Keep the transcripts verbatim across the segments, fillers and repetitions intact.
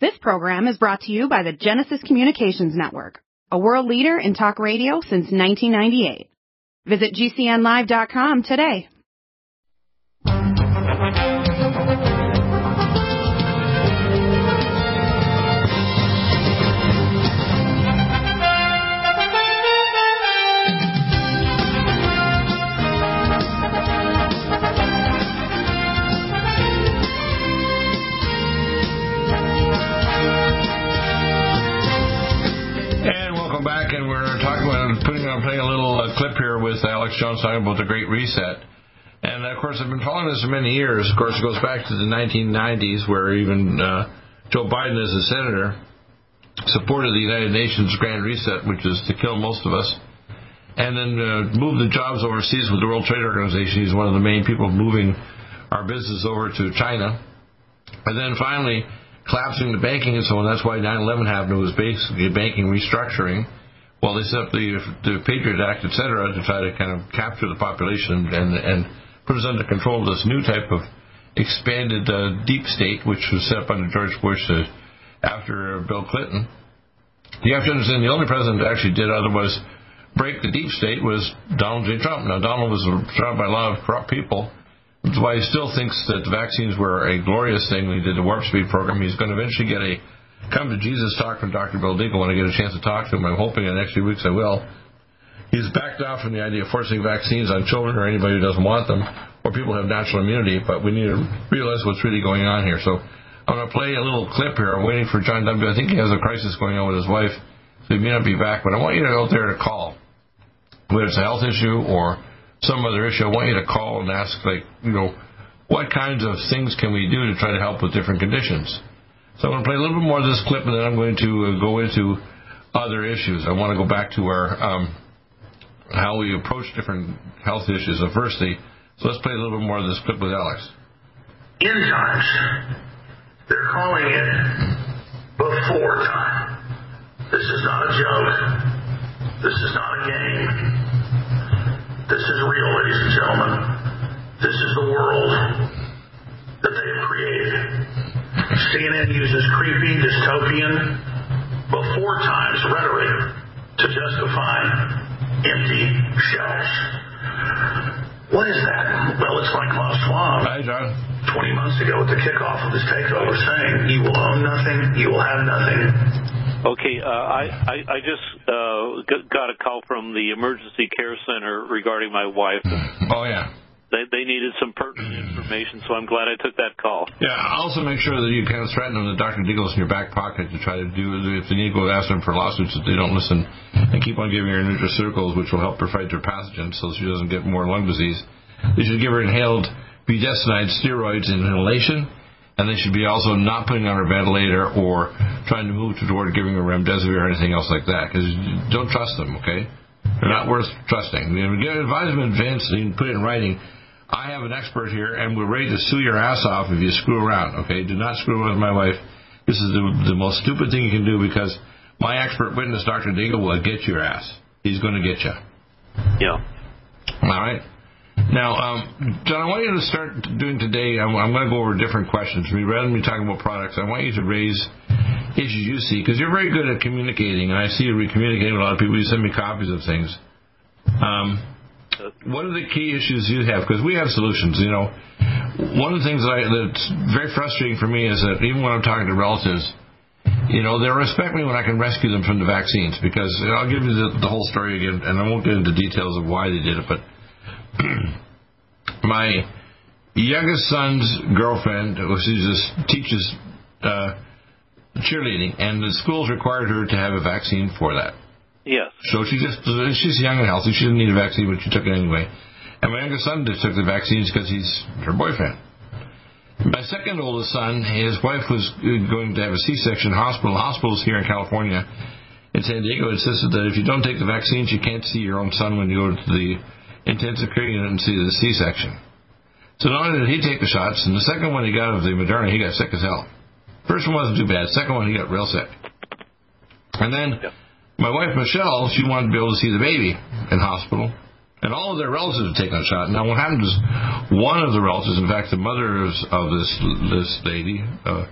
This program is brought to you by the Genesis Communications Network, a world leader in talk radio since nineteen ninety-eight. Visit G C N live dot com today. Back, and we're talking about putting on playing a little uh, clip here with Alex Jones talking about the Great Reset. And of course, I've been following this for many years. Of course, it goes back to the nineteen nineties, where even uh, Joe Biden, as a senator, supported the United Nations Grand Reset, which is to kill most of us, and then uh, moved the jobs overseas with the World Trade Organization. He's one of the main people moving our business over to China, and then finally collapsing the banking and so on. That's why nine eleven happened. It was basically banking restructuring. Well, they set up the, the Patriot Act, et cetera, to try to kind of capture the population and, and put us under control of this new type of expanded uh, deep state, which was set up under George Bush uh, after Bill Clinton. You have to understand the only president that actually did otherwise break the deep state was Donald J. Trump. Now, Donald was surrounded by a lot of corrupt people. That's why he still thinks that the vaccines were a glorious thing when he did the Warp Speed program. He's going to eventually get a come to Jesus talk from Doctor Bill Deagle when I get a chance to talk to him. I'm hoping in the next few weeks I will. He's backed off from the idea of forcing vaccines on children or anybody who doesn't want them, or people who have natural immunity, but we need to realize what's really going on here. So I'm going to play a little clip here. I'm waiting for John W. I think he has a crisis going on with his wife, so he may not be back, but I want you to go out there to call. Whether it's a health issue or some other issue, I want you to call and ask, like, you know, what kinds of things can we do to try to help with different conditions? So I'm going to play a little bit more of this clip, and then I'm going to uh, go into other issues. I want to go back to our um, how we approach different health issues. So firstly, so let's play a little bit more of this clip with Alex. Enzymes. They're calling it before time. This is not a joke. This is not a game. This is real, ladies and gentlemen. This is the world that they have created. C N N uses creepy, dystopian, before times rhetoric to justify empty shelves. What is that? Well, it's like Klaus Schwab. Hi, John. twenty months ago at the kickoff of this takeover saying, you will own nothing, you will have nothing. Okay, uh, I, I, I just uh, got a call from the emergency care center regarding my wife. Oh, yeah. They, they needed some pertinent information, so I'm glad I took that call. Yeah, also make sure that you kind of threaten them that Doctor Deagle's in your back pocket to try to do, if they need to go ask them for lawsuits, if they don't listen, and keep on giving her nutraceuticals, which will help her fight her pathogens so she doesn't get more lung disease. They should give her inhaled budesonide steroids in inhalation, and they should be also not putting on her ventilator or trying to move toward giving her remdesivir or anything else like that, because don't trust them, okay? They're not worth trusting. You know, get advise them in advance, so you can put it in writing. I have an expert here, and we're ready to sue your ass off if you screw around, okay? Do not screw with my wife. This is the, the most stupid thing you can do, because my expert witness, Doctor Deagle, will get your ass. He's going to get you. Yeah. All right? Now, um, John, I want you to start doing today, I'm, I'm going to go over different questions. Rather than me talking about products, I want you to raise issues you see, because you're very good at communicating, and I see you communicating with a lot of people. You send me copies of things. Um... What are the key issues you have? Because we have solutions, you know. One of the things that I, that's very frustrating for me is that even when I'm talking to relatives, you know, they'll respect me when I can rescue them from the vaccines. Because you know, I'll give you the, the whole story again, and I won't get into details of why they did it, but my youngest son's girlfriend, she just teaches uh, cheerleading, and the schools required her to have a vaccine for that. Yes. So she just, she's young and healthy. She didn't need a vaccine, but she took it anyway. And my youngest son just took the vaccines because he's her boyfriend. My second oldest son, his wife was going to have a C-section in hospital. Hospitals here in California, in San Diego, insisted that if you don't take the vaccines, you can't see your own son when you go to the intensive care unit and see the C-section. So not only did he take the shots, and the second one he got of the Moderna, he got sick as hell. First one wasn't too bad. Second one, he got real sick. And then yep. my wife, Michelle, she wanted to be able to see the baby in hospital. And all of their relatives had taken a shot. Now, what happened is one of the relatives, in fact, the mother of this this lady, uh,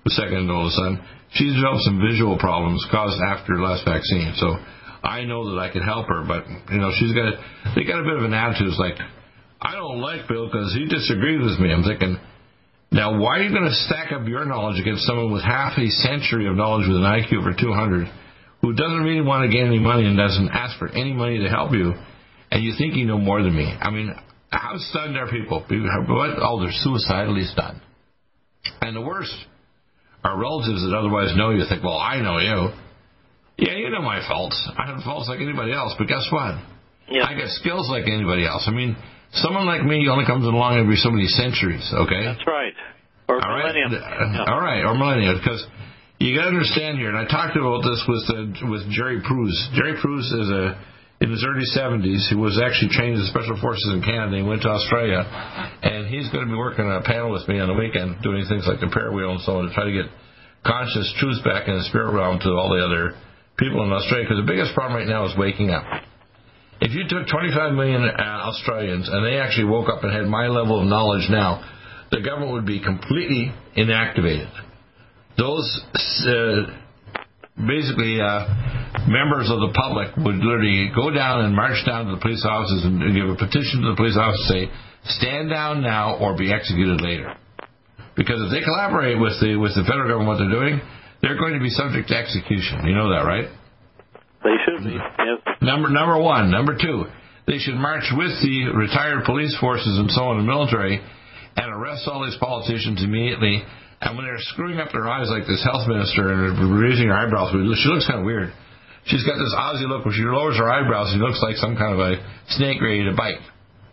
the second oldest son, she's developed some visual problems caused after her last vaccine. So I know that I can help her, but, you know, she's got a, they got a bit of an attitude. It's like, I don't like Bill because he disagrees with me. I'm thinking, now, why are you going to stack up your knowledge against someone with half a century of knowledge with an I Q over two hundred who doesn't really want to get any money and doesn't ask for any money to help you, and you think you know more than me? I mean, how stunned are people? What? Oh, they're suicidally stunned. And the worst are relatives that otherwise know you. Think, well, I know you. Yeah, you know my faults. I have faults like anybody else, but guess what? Yeah. I got skills like anybody else. I mean, someone like me only comes along every so many centuries, okay? That's right. Or all millennium. Right? Yeah. All right, or millennium, because you got to understand here, and I talked about this with uh, with Jerry Pruse. Jerry Pruse is a in his early seventies. He was actually trained in Special Forces in Canada. He went to Australia, and he's going to be working on a panel with me on the weekend, doing things like the prayer wheel and so on to try to get conscious truths back in the spirit realm to all the other people in Australia. Because the biggest problem right now is waking up. If you took twenty-five million uh, Australians and they actually woke up and had my level of knowledge now, the government would be completely inactivated. Those uh, basically uh, members of the public would literally go down and march down to the police offices and give a petition to the police office and say, stand down now or be executed later. Because if they collaborate with the with the federal government, what they're doing, they're going to be subject to execution. You know that, right? They should be, yes. Number number one. Number two, they should march with the retired police forces and so on in the military and arrest all these politicians immediately. And when they're screwing up their eyes like this health minister and raising her eyebrows, she looks kind of weird. She's got this Aussie look where she lowers her eyebrows. She looks like some kind of a snake ready to bite.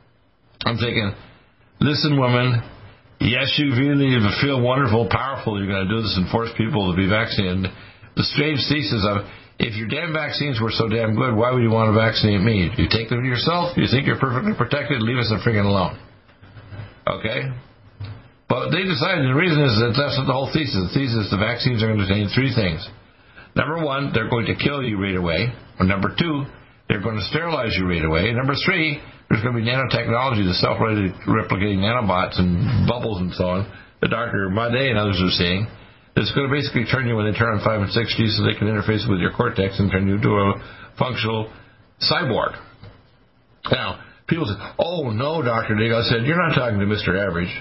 I'm thinking, listen, woman, yes, you really feel wonderful, powerful. You're going to do this and force people to be vaccinated. The strange thesis of, if your damn vaccines were so damn good, why would you want to vaccinate me? You take them yourself, you think you're perfectly protected, leave us the friggin' alone. Okay? But they decided, the reason is that that's not the whole thesis. The thesis is the vaccines are going to contain three things. Number one, they're going to kill you right away. Or number two, they're going to sterilize you right away. Number three, there's going to be nanotechnology, the self-replicating nanobots and bubbles and so on, that Doctor Madej and others are seeing. It's going to basically turn you when they turn on five and six G so they can interface with your cortex and turn you into a functional cyborg. Now, people say, oh, no, Doctor Deagle. I said, you're not talking to Mister Average.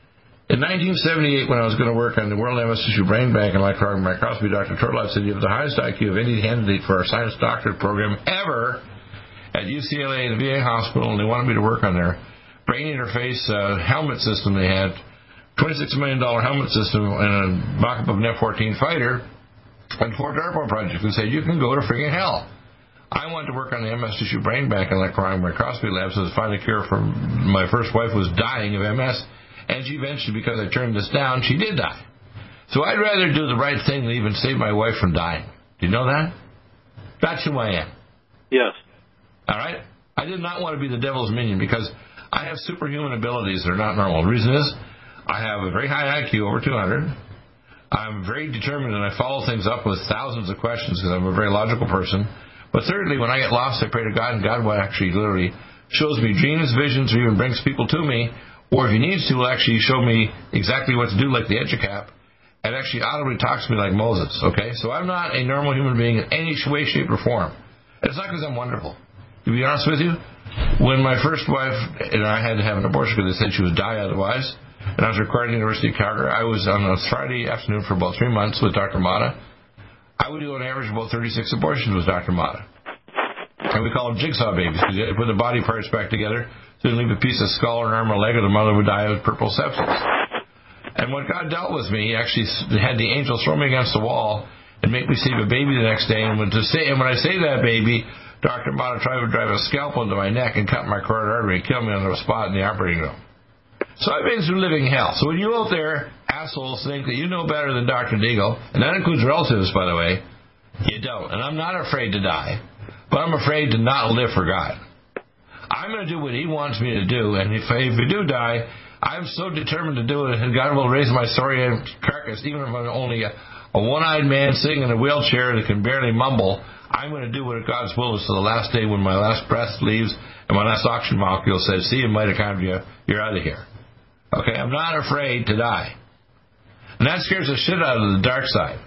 In nineteen seventy-eight, when I was going to work on the World M S Tissue Brain Bank and electronic microscopy, Doctor Turlot said you have the highest I Q of any candidate for our science doctorate program ever at U C L A and the V A hospital, and they wanted me to work on their brain interface uh, helmet system they had. twenty-six million dollars helmet system and a mock-up of an F fourteen fighter and four DARPA projects and said, you can go to friggin' hell. I wanted to work on the M S Tissue Brain Bank and electronic microscopy lab so to find a cure for my first wife was dying of M S, and she eventually, because I turned this down, she did die. So I'd rather do the right thing than even save my wife from dying. Do you know that? That's who I am. Yes. All right? I did not want to be the devil's minion because I have superhuman abilities that are not normal. The reason is, I have a very high I Q, over two hundred. I'm very determined, and I follow things up with thousands of questions because I'm a very logical person. But thirdly, when I get lost, I pray to God, and God will actually literally shows me dreams, visions, or even brings people to me, or if he needs to, will actually show me exactly what to do, like the EduCap, and actually audibly talks to me like Moses, okay? So I'm not a normal human being in any way, shape, or form. It's not because I'm wonderful. To be honest with you, when my first wife and I had to have an abortion because they said she would die otherwise, and I was required at the University of Calgary, I was on a Friday afternoon for about three months with Doctor Mata. I would do an average of about thirty-six abortions with Doctor Mata. And we call them jigsaw babies because you had to put the body parts back together so you leave a piece of skull or arm or leg or the mother would die of purple sepsis. And when God dealt with me, he actually had the angel throw me against the wall and make me save a baby the next day. And when, to say, and when I say that baby, Doctor Mata tried to drive a scalpel into my neck and cut my carotid artery and kill me on the spot in the operating room. So I've been through living hell. So when you out there, assholes, think that you know better than Doctor Deagle, and that includes relatives, by the way, you don't. And I'm not afraid to die, but I'm afraid to not live for God. I'm going to do what he wants me to do, and if I, if I do die, I'm so determined to do it, and God will raise my sorry carcass, even if I'm only a, a one-eyed man sitting in a wheelchair that can barely mumble. I'm going to do what God's will is to the last day when my last breath leaves and my last oxygen molecule says, see you, mitochondria, you're out of here. Okay, I'm not afraid to die. And that scares the shit out of the dark side.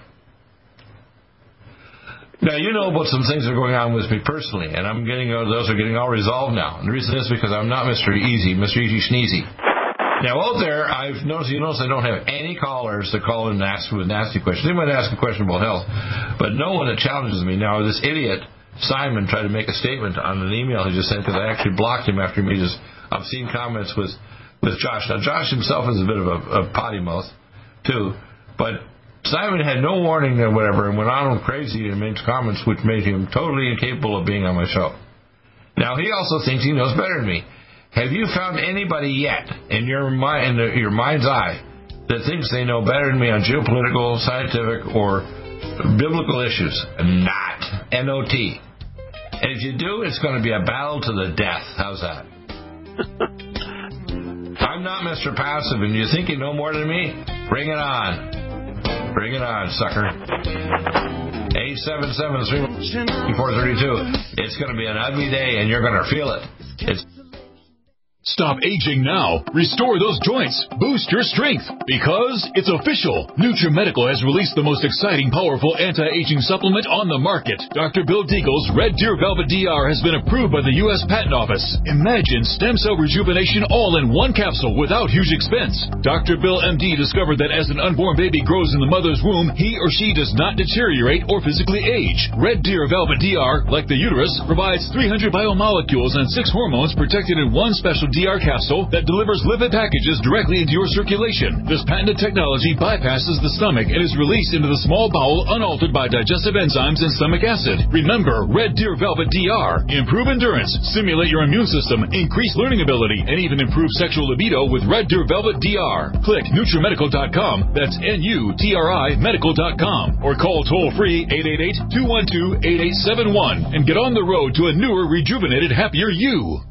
Now, you know about some things that are going on with me personally, and I'm getting those are getting all resolved now. And the reason is because I'm not Mister Easy, Mister Easy Sneezy. Now, out there, I've noticed, you notice I don't have any callers that call in and ask with nasty questions. They might ask a question about health, but no one that challenges me. Now, this idiot, Simon, tried to make a statement on an email he just sent because I actually blocked him after he made his obscene comments with, with Josh. Now, Josh himself is a bit of a, a potty mouth, too, but Simon had no warning or whatever and went on crazy and made comments which made him totally incapable of being on my show. Now, he also thinks he knows better than me. Have you found anybody yet in your mind, in your mind's eye, that thinks they know better than me on geopolitical, scientific, or biblical issues? Not. N O T. And if you do, it's going to be a battle to the death. How's that? I'm not Mister Passive, and you think you know more than me? Bring it on. Bring it on, sucker. eight seven seven, three four three two. It's going to be an ugly day, and you're going to feel it. It's Stop aging now. Restore those joints. Boost your strength. Because it's official. NutriMedical has released the most exciting, powerful anti-aging supplement on the market. Doctor Bill Deagle's Red Deer Velvet D R has been approved by the U S Patent Office. Imagine stem cell rejuvenation all in one capsule without huge expense. Doctor Bill M D discovered that as an unborn baby grows in the mother's womb, he or she does not deteriorate or physically age. Red Deer Velvet D R, like the uterus, provides three hundred biomolecules and six hormones protected in one special D R capsule that delivers lipid packages directly into your circulation. This patented technology bypasses the stomach and is released into the small bowel unaltered by digestive enzymes and stomach acid. Remember, Red Deer Velvet D R. Improve endurance, stimulate your immune system, increase learning ability, and even improve sexual libido with Red Deer Velvet D R. Click NutriMedical dot com, that's N U T R I medical dot com, or call toll-free eight eight eight, two one two, eight eight seven one and get on the road to a newer, rejuvenated, happier you.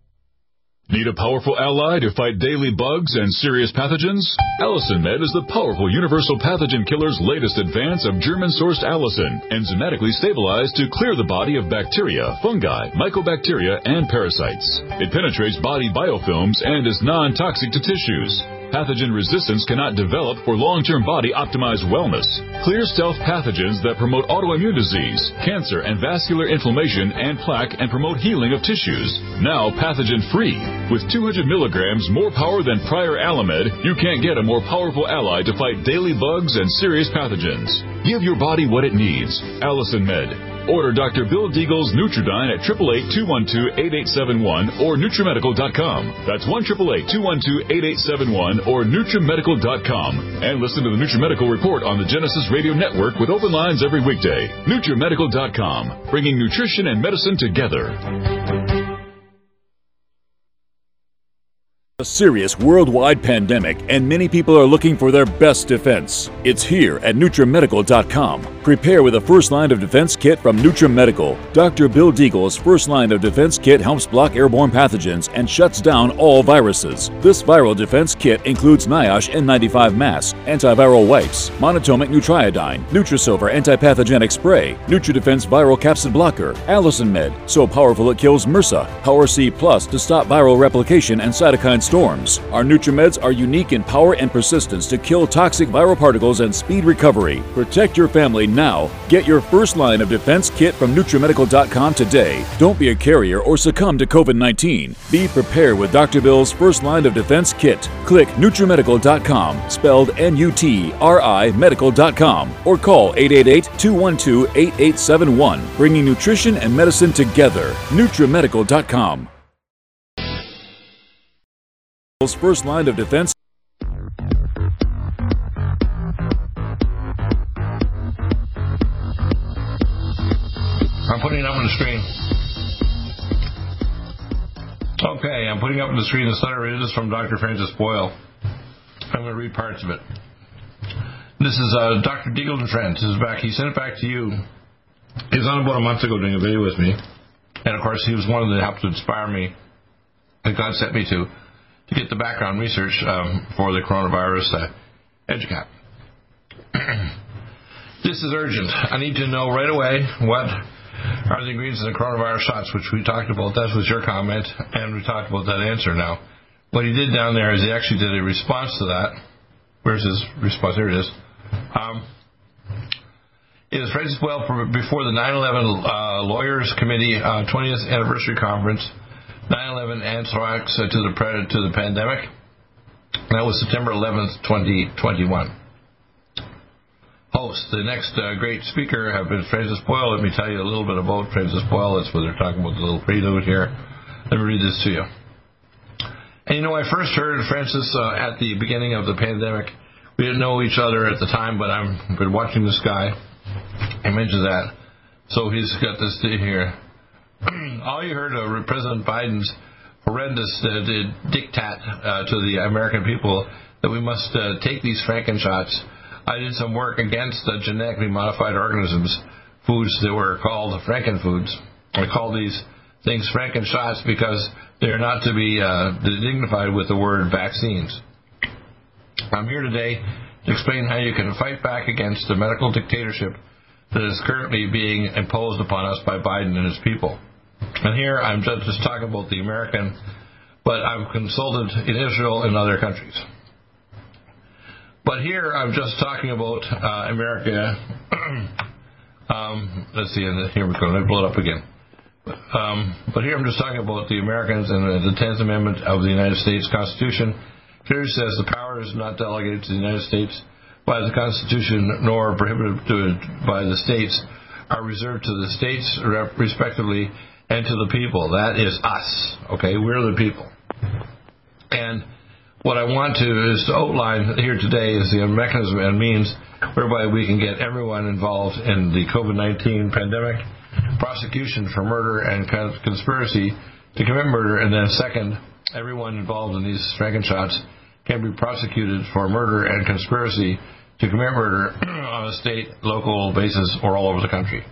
Need a powerful ally to fight daily bugs and serious pathogens? Allicin Med is the powerful universal pathogen killer's latest advance of German-sourced allicin, enzymatically stabilized to clear the body of bacteria, fungi, mycobacteria, and parasites. It penetrates body biofilms and is non-toxic to tissues. Pathogen resistance cannot develop for long-term body-optimized wellness. Clear stealth pathogens that promote autoimmune disease, cancer, and vascular inflammation and plaque and promote healing of tissues. Now pathogen-free. With two hundred milligrams more power than prior Alamed, you can't get a more powerful ally to fight daily bugs and serious pathogens. Give your body what it needs. Allicin Med. Order Doctor Bill Deagle's Nutridyne at eight eight eight, two one two, eight eight seven one or NutriMedical dot com. That's one eight eight eight, two one two, eight eight seven one or NutriMedical dot com. And listen to the NutriMedical Report on the Genesis Radio Network with open lines every weekday. NutriMedical dot com, bringing nutrition and medicine together. A serious worldwide pandemic, and many people are looking for their best defense. It's here at NutriMedical dot com. Prepare with a first line of defense kit from NutriMedical. Doctor Bill Deagle's first line of defense kit helps block airborne pathogens and shuts down all viruses. This viral defense kit includes NIOSH N ninety-five mask, antiviral wipes, monatomic Nutriodine, Nutrisilver antipathogenic spray, NutriDefense viral capsid blocker, Allicin Med, so powerful it kills MRSA, Power C Plus to stop viral replication and cytokine storms. Our NutriMeds are unique in power and persistence to kill toxic viral particles and speed recovery. Protect your family now. Get your first line of defense kit from NutriMedical dot com today. Don't be a carrier or succumb to COVID nineteen. Be prepared with Doctor Bill's first line of defense kit. Click NutriMedical dot com, spelled N U T R I medical dot com, or call eight eight eight, two one two, eight eight seven one, bringing nutrition and medicine together. NutriMedical dot com. First line of defense. I'm putting it up on the screen. Okay, I'm putting up on the screen this letter. It is from Doctor Francis Boyle. I'm going to read parts of it. This is uh, Doctor Deagle and Friends. This is back. He sent it back to you. He was on about a month ago doing a video with me. And, of course, he was one of the helped to inspire me that God sent me to. to get the background research um, for the coronavirus uh, EDUCAP. This is urgent. I need to know right away what are the ingredients in the coronavirus shots, which we talked about. That was your comment, and we talked about that answer now. What he did down there is he actually did a response to that, where's his response? Here it is. Um, is Francis Boyle before the nine eleven uh, Lawyers Committee uh, twentieth Anniversary Conference, nine eleven Anthrax uh, to the pre- to the pandemic. That was September eleventh, twenty twenty-one. Host, the next uh, great speaker have been Francis Boyle. Let me tell you a little bit about Francis Boyle. That's what they're talking about, the little prelude here. Let me read this to you. And you know, I first heard Francis uh, at the beginning of the pandemic. We didn't know each other at the time, but I've been watching this guy. I mentioned that. So he's got this thing here. All you heard of President Biden's horrendous uh, diktat uh, to the American people that we must uh, take these Frankenshots. I did some work against the genetically modified organisms, foods that were called Frankenfoods. I call these things Frankenshots because they are not to be uh, dignified with the word vaccines. I'm here today to explain how you can fight back against the medical dictatorship that is currently being imposed upon us by Biden and his people. And here I'm just, just talking about the American, but I've consulted in Israel and other countries. But here I'm just talking about uh, America. um, let's see, here we go. Let me blow it up again. Um, but here I'm just talking about the Americans and the tenth Amendment of the United States Constitution. Clearly says the power is not delegated to the United States by the Constitution, nor prohibited to, by the states, are reserved to the states respectively and to the people. That is us. Okay, we're the people. And what I want to is to outline here today is the mechanism and means whereby we can get everyone involved in the COVID nineteen pandemic, prosecution for murder and conspiracy to commit murder, and then second, everyone involved in these Frankenshots can be prosecuted for murder and conspiracy to commit murder on a state, local basis, or all over the country.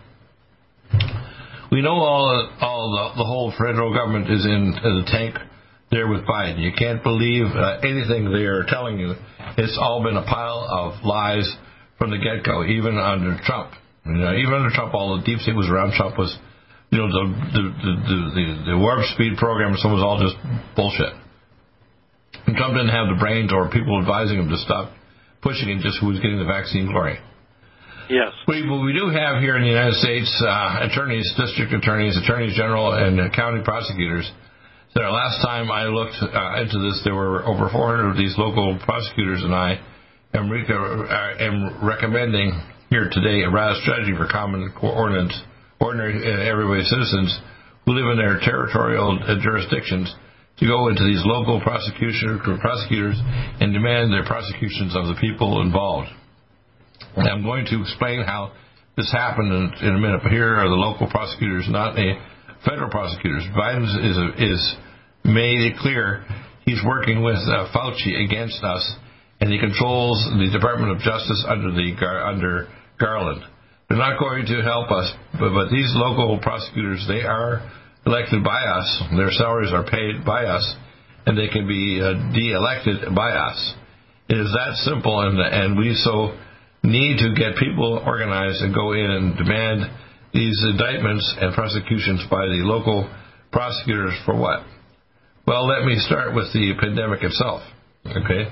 We know all, all the, the whole federal government is in the tank there with Biden. You can't believe uh, anything they are telling you. It's all been a pile of lies from the get-go, even under Trump. You know, even under Trump, all the deep state was around Trump was, you know, the the the, the, the warp speed program, so it was all just bullshit. And Trump didn't have the brains or people advising him to stop pushing it, just who was getting the vaccine glory. Yes. We, what we do have here in the United States, uh, attorneys, district attorneys, attorneys general, and uh, county prosecutors. So last time I looked uh, into this, there were over four hundred of these local prosecutors, and I am, re- uh, am recommending here today a RAS strategy for common ordinance, ordinary uh, everyday citizens who live in their territorial uh, jurisdictions to go into these local prosecution, prosecutors and demand their prosecutions of the people involved. And I'm going to explain how this happened in, in a minute, but here are the local prosecutors, not a federal prosecutors. Biden is, a, is made it clear he's working with uh, Fauci against us, and he controls the Department of Justice under the under Garland. They're not going to help us, but, but these local prosecutors, they are elected by us. Their salaries are paid by us, and they can be uh, de-elected by us. It is that simple, and and we so need to get people organized and go in and demand these indictments and prosecutions by the local prosecutors for what? Well, let me start with the pandemic itself. Okay,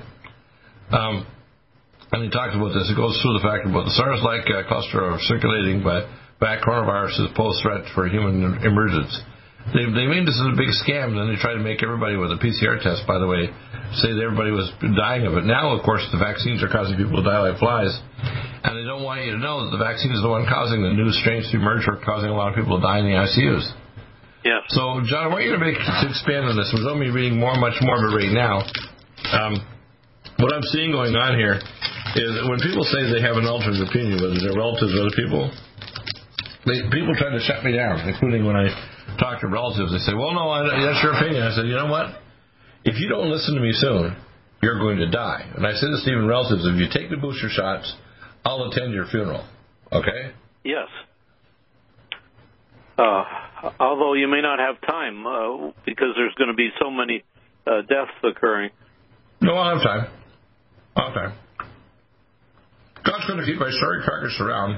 um, and he talks about this. It goes through the fact about the SARS-like uh, cluster of circulating by back coronavirus pose threat for human emergence. They, they mean this is a big scam, and then they try to make everybody with a P C R test, by the way, say that everybody was dying of it. Now, of course, the vaccines are causing people to die like flies, and they don't want you to know that the vaccine is the one causing the new strains to emerge or causing a lot of people to die in the I C Us. Yeah. So, John, I want you to make to expand on this. Without me reading more, much more of it right now, um, what I'm seeing going on here is that when people say they have an alternate opinion, whether they're relatives or other people, they, people try to shut me down, including when I talk to relatives. They say, well, no, I, that's your opinion. I said, you know what? If you don't listen to me soon, you're going to die. And I say this to even relatives, if you take the booster shots, I'll attend your funeral. Okay? Yes. Uh, although you may not have time uh, because there's going to be so many uh, deaths occurring. No, I'll have time. I'll have time. God's going to keep my sorry carcass around.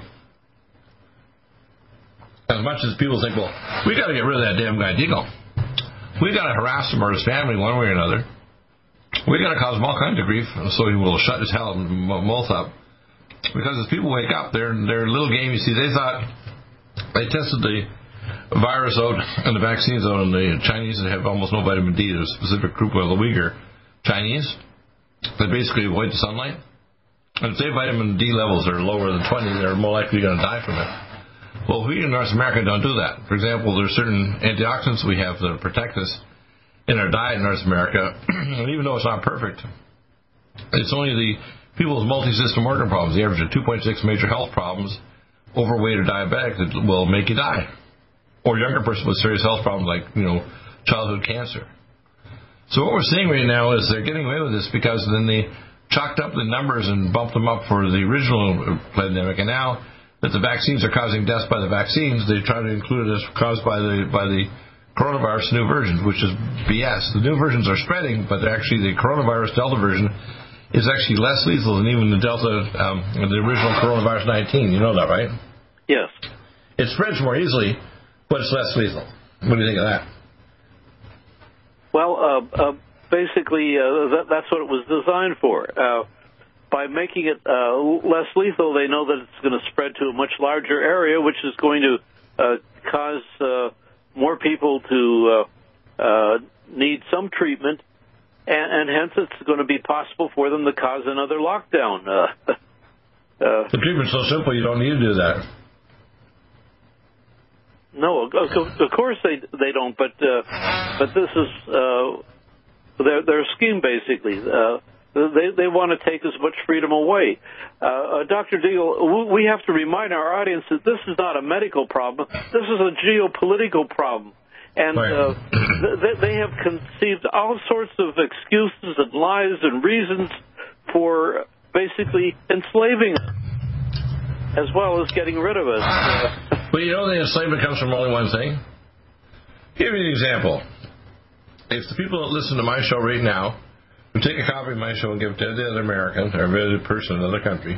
As much as people think, well, we got to get rid of that damn guy Deagle. We got to harass him or his family one way or another. we're going to cause him all kinds of grief, so he will shut his hell mouth up. Because as people wake up, they're, they're a little game. You see, they thought they tested the virus out and the vaccines out on the Chinese that have almost no vitamin D. There's a specific group of the Uyghur Chinese that basically avoid the sunlight. And if their vitamin D levels are lower than twenty, they're more likely going to die from it. Well, we in North America don't do that. For example, there's certain antioxidants we have that protect us in our diet in North America. And even though it's not perfect, it's only the people with multi-system organ problems, the average of two point six major health problems, overweight or diabetic, that will make you die. Or a younger person with serious health problems like, you know, childhood cancer. So what we're seeing right now is they're getting away with this because then they chalked up the numbers and bumped them up for the original pandemic, and now that the vaccines are causing deaths by the vaccines, they try to include it as caused by the by the coronavirus new versions, which is B S. The new versions are spreading, but actually the coronavirus Delta version is actually less lethal than even the Delta, um, the original coronavirus nineteen. You know that, right? Yes. It spreads more easily, but it's less lethal. What do you think of that? Well, uh, uh, basically, uh, that, that's what it was designed for. Uh, by making it uh, less lethal, they know that it's going to spread to a much larger area, which is going to uh, cause uh, more people to uh, uh, need some treatment, and, and hence it's going to be possible for them to cause another lockdown. Uh, uh, the treatment's so simple, you don't need to do that. No, of, of course they they don't. But uh, but this is uh, their their scheme basically. Uh, they they want to take as much freedom away. Uh, uh, Doctor Deagle, we have to remind our audience that this is not a medical problem. This is a geopolitical problem, and right. uh, they, they have conceived all sorts of excuses and lies and reasons for basically enslaving us, as well as getting rid of us. Uh, But you know the enslavement comes from only one thing? Give you an example. If the people that listen to my show right now would take a copy of my show and give it to every other American or every other person in another country,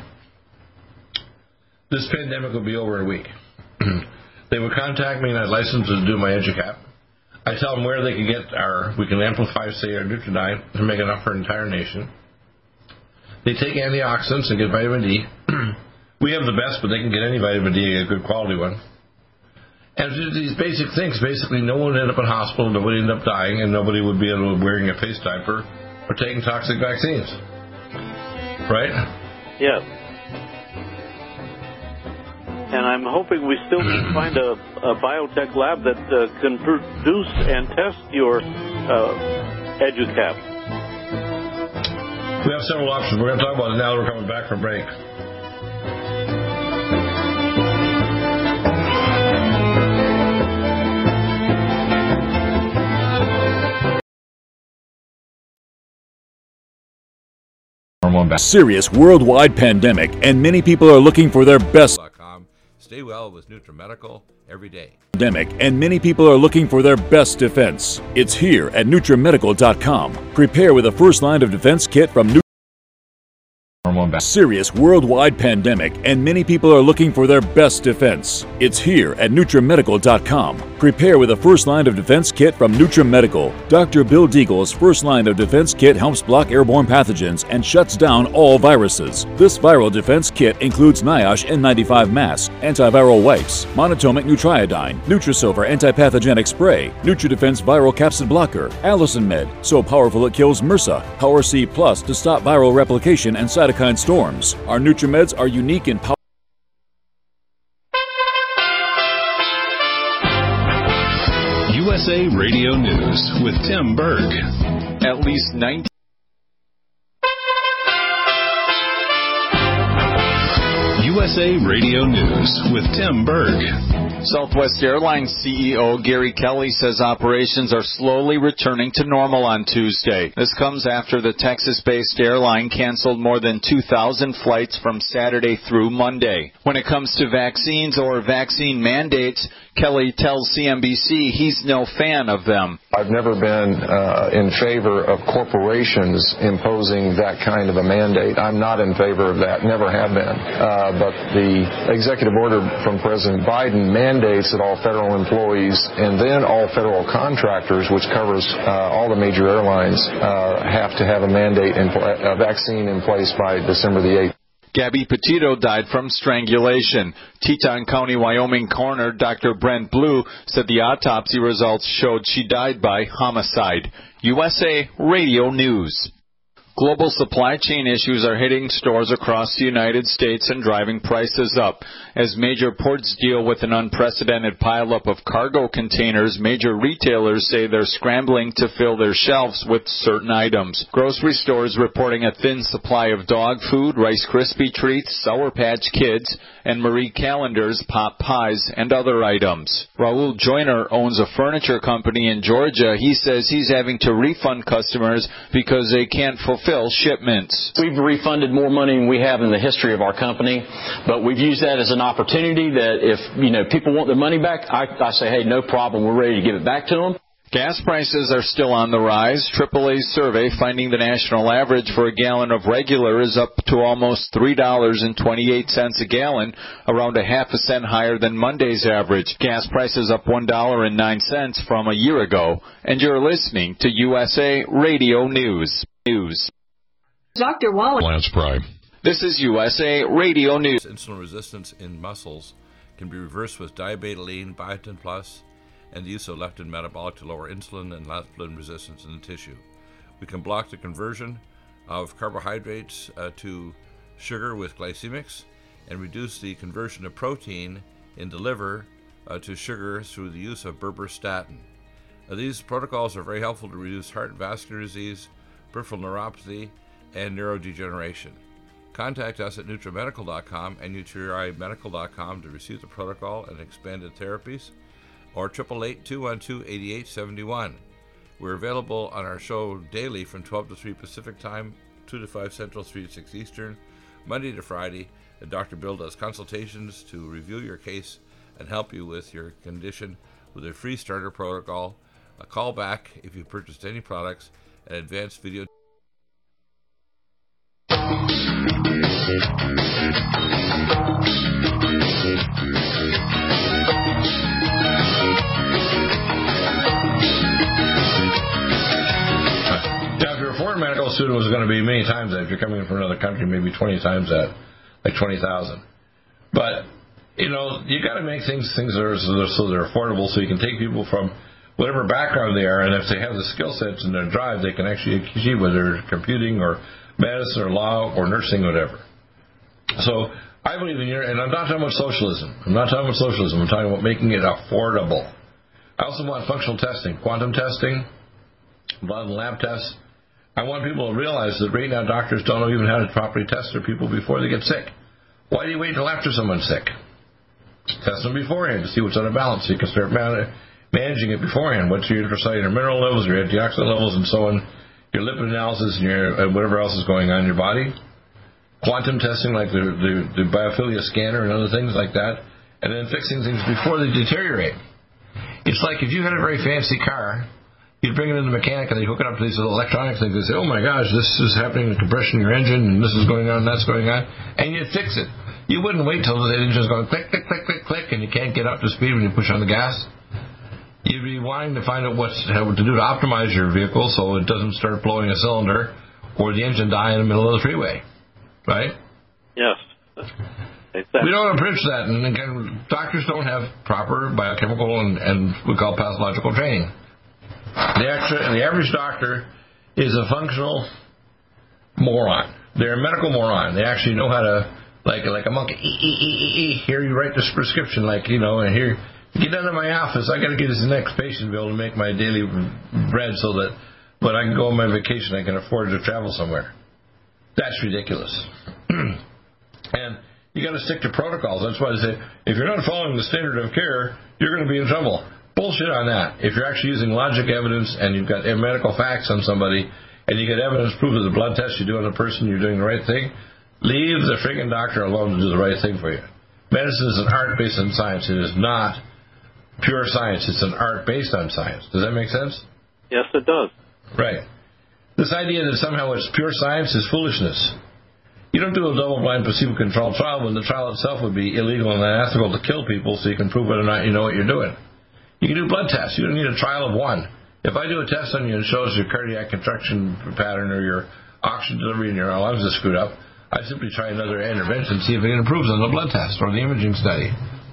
this pandemic would be over in a week. They would contact me and I'd license them to do my EduCap. I tell them where they can get our, we can amplify, say, our Nutridyne to make enough for an entire nation. They take antioxidants and get vitamin D. We have the best, but they can get any vitamin D, a good quality one. And these basic things, basically no one would end up in hospital, nobody would end up dying, and nobody would be able to be wearing a face diaper or taking toxic vaccines. Right? Yeah. And I'm hoping we still can find a, a biotech lab that uh, can produce and test your uh, EduCap. We have several options. We're going to talk about it now that we're coming back from break. Serious worldwide pandemic, and many people are looking for their best. Stay well with NutriMedical every day. Pandemic, and many people are looking for their best defense. It's here at NutriMedical dot com. Prepare with a first line of defense kit from Nutri. Serious worldwide pandemic, and many people are looking for their best defense. It's here at NutriMedical dot com. Prepare with a first line of defense kit from NutriMedical. Doctor Bill Deagle's first line of defense kit helps block airborne pathogens and shuts down all viruses. This viral defense kit includes NIOSH N ninety-five mask, antiviral wipes, monatomic Nutriodine, Nutrisilver antipathogenic spray, NutriDefense viral capsid blocker, Allison Med, so powerful it kills MRSA, Power C Plus to stop viral replication and cytokine storms. Our NutriMeds are unique in power. U S A Radio News with Tim Berg. At least nineteen. U S A Radio News with Tim Berg. Southwest Airlines C E O Gary Kelly says operations are slowly returning to normal on Tuesday. This comes after the Texas-based airline canceled more than two thousand flights from Saturday through Monday. When it comes to vaccines or vaccine mandates, Kelly tells C N B C he's no fan of them. I've never been uh, in favor of corporations imposing that kind of a mandate. I'm not in favor of that, never have been. Uh, but the executive order from President Biden mandates mandates that all federal employees and then all federal contractors, which covers uh, all the major airlines, uh, have to have a mandate, in, a vaccine in place by December the eighth. Gabby Petito died from strangulation. Teton County, Wyoming coroner Doctor Brent Blue said the autopsy results showed she died by homicide. U S A Radio News. Global supply chain issues are hitting stores across the United States and driving prices up. As major ports deal with an unprecedented pileup of cargo containers, major retailers say they're scrambling to fill their shelves with certain items. Grocery stores reporting a thin supply of dog food, Rice Krispie treats, Sour Patch Kids, and Marie Callender's Pop Pies and other items. Raul Joyner owns a furniture company in Georgia. He says he's having to refund customers because they can't fulfill shipments. We've refunded more money than we have in the history of our company, but we've used that as an opportunity that if, you know, people want their money back, I, I say, hey, no problem, we're ready to give it back to them. Gas prices are still on the rise. triple A's survey finding the national average for a gallon of regular is up to almost three dollars and twenty-eight cents a gallon, around a half a cent higher than Monday's average. Gas prices up one dollar and nine cents from a year ago. And you're listening to U S A Radio News. News. Doctor Wallace. Lance Pry. This is U S A Radio News. Insulin resistance in muscles can be reversed with diabetoline, biotin plus, and the use of leptin metabolic to lower insulin and leptin resistance in the tissue. We can block the conversion of carbohydrates uh, to sugar with glycemics and reduce the conversion of protein in the liver uh, to sugar through the use of berberstatin. Uh, these protocols are very helpful to reduce heart and vascular disease, peripheral neuropathy, and neurodegeneration. Contact us at NutriMedical dot com and Nutri Medical dot com to receive the protocol and expanded therapies, or eight eight eight, two one two, eight eight seven one. We're available on our show daily from twelve to three Pacific Time, two to five Central, three to six Eastern, Monday to Friday. And Doctor Bill does consultations to review your case and help you with your condition with a free starter protocol, a call back if you purchased any products, and advanced video. Medical student was going to be many times that. If you're coming in from another country, maybe twenty times that, like twenty thousand. But, you know, you got to make things things that are, so, they're, so they're affordable, so you can take people from whatever background they are, and if they have the skill sets and their drive, they can actually achieve whether it's computing or medicine or law or nursing or whatever. So I believe in your, and I'm not talking about socialism. I'm not talking about socialism. I'm talking about making it affordable. I also want functional testing, quantum testing, blood and lab tests. I want people to realize that right now doctors don't know even how to properly test their people before they get sick. Why do you wait until after someone's sick? Test them beforehand to see what's out of balance so you can start man- managing it beforehand. What's your intracellular mineral levels, your antioxidant levels, and so on, your lipid analysis, and your uh, whatever else is going on in your body. Quantum testing like the, the, the biophilia scanner and other things like that. And then fixing things before they deteriorate. It's like if you had a very fancy car, you'd bring it in the mechanic and they hook it up to these little electronic things. They say, oh my gosh, this is happening in the compression of your engine, and this is going on, and that's going on, and you'd fix it. You wouldn't wait till the engine's going click, click, click, click, click, and you can't get up to speed when you push on the gas. You'd be wanting to find out what's, what to do to optimize your vehicle so it doesn't start blowing a cylinder or the engine die in the middle of the freeway. Right? Yes. Exactly. We don't approach that, and again, doctors don't have proper biochemical and, and we call pathological training. The, extra, the average doctor is a functional moron. They're a medical moron. They actually know how to, like like a monkey, e, e, e, e, here you write this prescription, like, you know, and here, get out of my office, I got to get this next patient to be able to make my daily bread so that when I can go on my vacation, I can afford to travel somewhere. That's ridiculous. And you got to stick to protocols. That's why I say, if you're not following the standard of care, you're going to be in trouble. Bullshit on that. If you're actually using logic evidence and you've got medical facts on somebody and you get evidence proof of the blood test you do on a person, you're doing the right thing, leave the friggin' doctor alone to do the right thing for you. Medicine is an art based on science. It is not pure science. It's an art based on science. Does that make sense? Yes, it does. Right. This idea that somehow it's pure science is foolishness. You don't do a double-blind placebo-controlled trial when the trial itself would be illegal and unethical to kill people so you can prove whether or not you know what you're doing. You can do blood tests. You don't need a trial of one. If I do a test on you and it shows your cardiac contraction pattern or your oxygen delivery in your lungs is screwed up, I simply try another intervention, see if it improves on the blood test or the imaging study.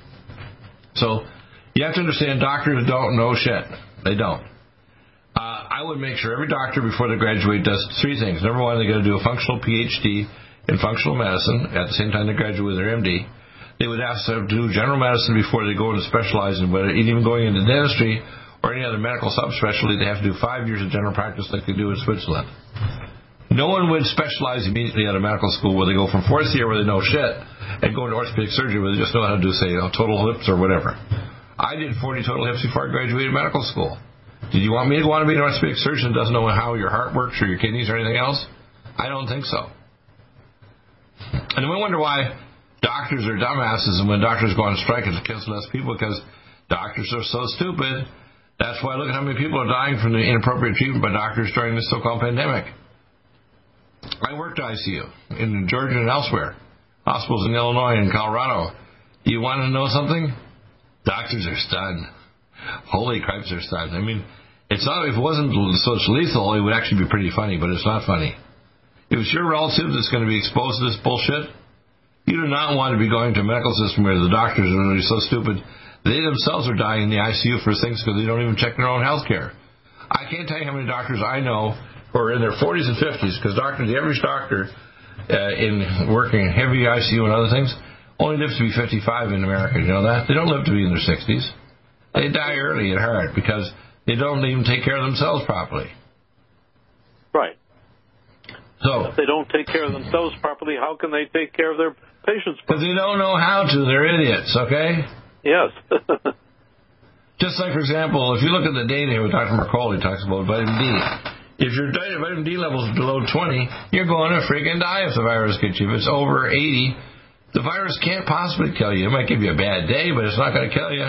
So you have to understand doctors don't know shit. They don't. Uh, I would make sure every doctor before they graduate does three things. Number one, they got to do a functional P H D in functional medicine at the same time they graduate with their M D. They would ask them to do general medicine before they go to specialize in whether even going into dentistry or any other medical subspecialty. They have to do five years of general practice like they do in Switzerland. No one would specialize immediately out of medical school where they go from fourth year where they know shit and go into orthopedic surgery where they just know how to do, say, you know, total hips or whatever. I did forty total hips before I graduated medical school. Did you want me to want to be an orthopedic surgeon that doesn't know how your heart works or your kidneys or anything else? I don't think so. And we wonder why doctors are dumbasses, and when doctors go on strike, it kills less people because doctors are so stupid. That's why look at how many people are dying from the inappropriate treatment by doctors during this so-called pandemic. I worked I C U in Georgia and elsewhere, hospitals in Illinois and Colorado. You want to know something? Doctors are stunned. Holy cripes, they're stunned. I mean, it's not, if it wasn't so lethal, it would actually be pretty funny, but it's not funny. If it's your relative that's going to be exposed to this bullshit, you do not want to be going to a medical system where the doctors are really so stupid they themselves are dying in the I C U for things because they don't even check their own health care. I can't tell you how many doctors I know who are in their forties and fifties, because doctors, the average doctor uh, in working in heavy I C U and other things only lives to be fifty-five in America. You know that? They don't live to be in their sixties. They die early at heart because they don't even take care of themselves properly. Right. So if they don't take care of themselves properly, how can they take care of their patients properly? Because they don't know how to. They're idiots, okay? Yes. Just like, for example, if you look at the data here with Doctor Mercola, he talks about vitamin D. If your vitamin D level is below twenty, you're going to freaking die if the virus gets you. If it's over eighty, the virus can't possibly kill you. It might give you a bad day, but it's not going to kill you.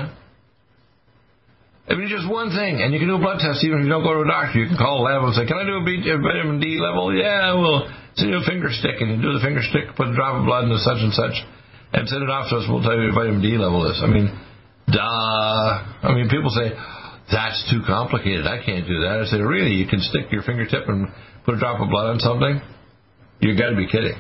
I mean, just one thing, and you can do a blood test even if you don't go to a doctor. You can call a lab and say, can I do a vitamin D level? Yeah, we'll send you a finger stick, and you do the finger stick, put a drop of blood into such and such, and send it off to us. We'll tell you what your vitamin D level is. I mean, duh. I mean, people say, that's too complicated. I can't do that. I say, really? You can stick your fingertip and put a drop of blood on something? You've got to be kidding.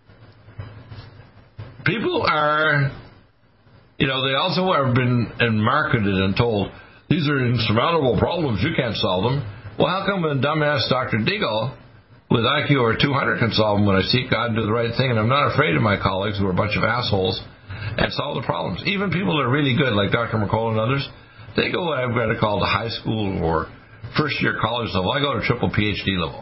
People are, you know, they also have been marketed and told, these are insurmountable problems, you can't solve them. Well, how come a dumbass Doctor Deagle with I Q over two hundred can solve them when I seek God and do the right thing, and I'm not afraid of my colleagues who are a bunch of assholes and solve the problems? Even people that are really good, like Doctor Mercola and others, they go what I've got to call the high school or first-year college level. I go to triple P H D level.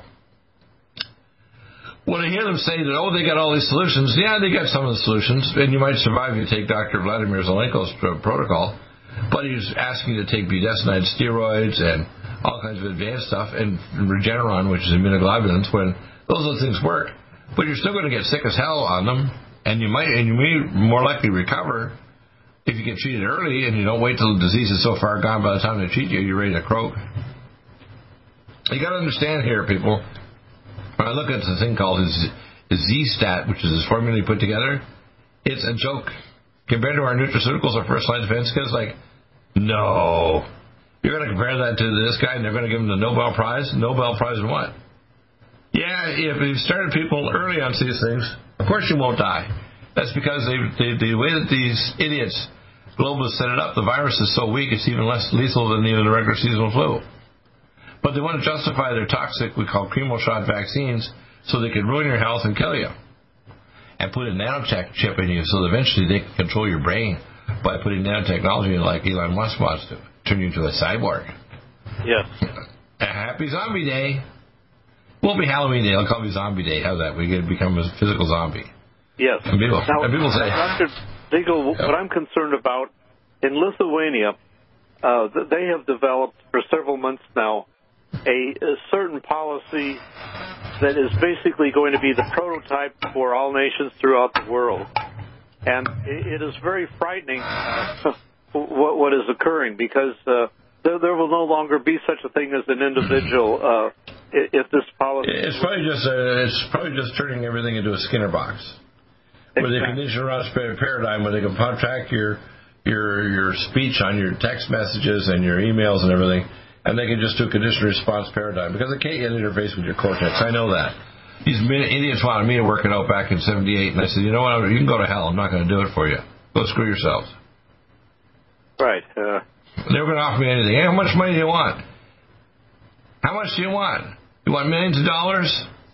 When I hear them say that, oh, they got all these solutions, yeah, they got some of the solutions, and you might survive if you take Doctor Vladimir Zelenko's protocol, but he's asking you to take budesonide steroids and all kinds of advanced stuff, and Regeneron, which is immunoglobulins, when those other things work, but you're still going to get sick as hell on them, and you might, and you may more likely recover if you get treated early and you don't wait till the disease is so far gone by the time they treat you, you're ready to croak. You got to understand here, people, when I look at the thing called Z-Stat, which is this formula you put together, it's a joke. Compared to our nutraceuticals, our first line defense kit, it's like, no. You're going to compare that to this guy and they're going to give him the Nobel Prize? Nobel Prize in what? Yeah, if you started people early on these things, of course you won't die. That's because they, they, the way that these idiots globalists set it up, the virus is so weak it's even less lethal than even the regular seasonal flu. But they want to justify their toxic, we call chemo shot vaccines, so they can ruin your health and kill you. And put a nanotech chip in you so that eventually they can control your brain by putting nanotechnology in like Elon Musk wants to, turn you into a cyborg. Yes. A happy zombie day. Won't be Halloween day, I'll call it Zombie Day. How's that? We get to become a physical zombie. Yes. And people, now, and people say... Doctor Deagle, yeah. what I'm concerned about, in Lithuania, uh, they have developed for several months now a, a certain policy that is basically going to be the prototype for all nations throughout the world. And it, it is very frightening what, what is occurring, because uh, there, there will no longer be such a thing as an individual uh, if this policy. It's probably just a, it's probably just turning everything into a Skinner box, exactly. Where the conditional response paradigm, where they can track your your your speech on your text messages and your emails and everything, and they can just do a conditional response paradigm because they can't yet interface with your cortex. I know that. These idiots wanted me to work it out back in seventy-eight, and I said, you know what, you can go to hell. I'm not going to do it for you. Go screw yourselves. Right. Uh, they were going to offer me anything. Hey, how much money do you want? How much do you want? You want millions of dollars?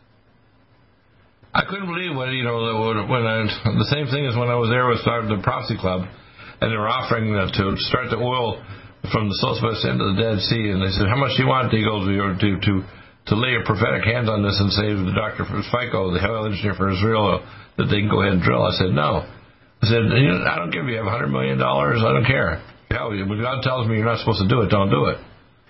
I couldn't believe when, you know, when I, the same thing as when I was there with the Prophecy Club, and they were offering to start the oil from the southwest end of the Dead Sea, and they said, how much do you want? He goes, to, to, to lay a prophetic hand on this and save the doctor for FICO, the oil engineer for Israel, that they can go ahead and drill. I said, no. I said, I don't give you one hundred million dollars. I don't care. Hell, when God tells me you're not supposed to do it, don't do it.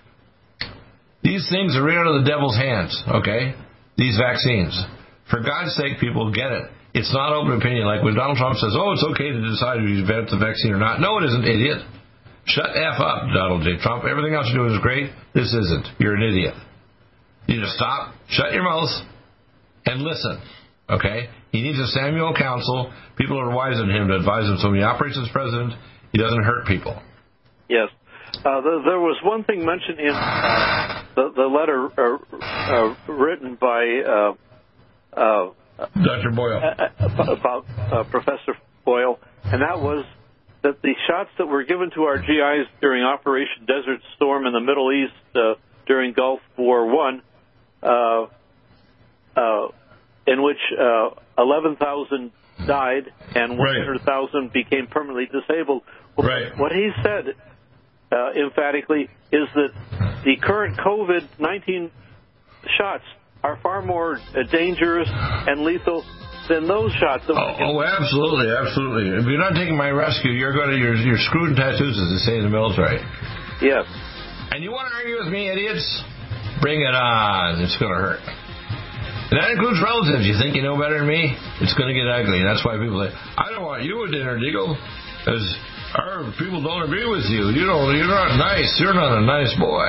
These things are right out of the devil's hands, okay? These vaccines. For God's sake, people, get it. It's not open opinion. Like when Donald Trump says, oh, it's okay to decide if you vet the vaccine or not. No, it isn't, idiot. Shut the F up, Donald J. Trump. Everything else you're doing is great. This isn't. You're an idiot. You just stop, shut your mouth, and listen, okay? He needs a Samuel council. People are wiser than him to advise him. So when he operates as president, he doesn't hurt people. Yes. Uh, the, there was one thing mentioned in uh, the, the letter uh, uh, written by uh, uh, Doctor Boyle uh, about uh, Professor Boyle, and that was that the shots that were given to our G Is during Operation Desert Storm in the Middle East uh, during Gulf War One, uh, uh, in which uh, eleven thousand died and one hundred thousand right. became permanently disabled. Well, right. What he said uh, emphatically is that the current COVID nineteen shots are far more uh, dangerous and lethal than those shots. That oh, oh, absolutely, absolutely. If you're not taking my rescue, you're going to you're, you're screwed in tattoos, as they say in the military. Yes. And you want to argue with me, idiots? Bring it on. It's going to hurt. And that includes relatives. You think you know better than me? It's going to get ugly. And that's why people say, I don't want you at dinner, Deagle, because our people don't agree with you. You don't, you're not nice. You're not a nice boy.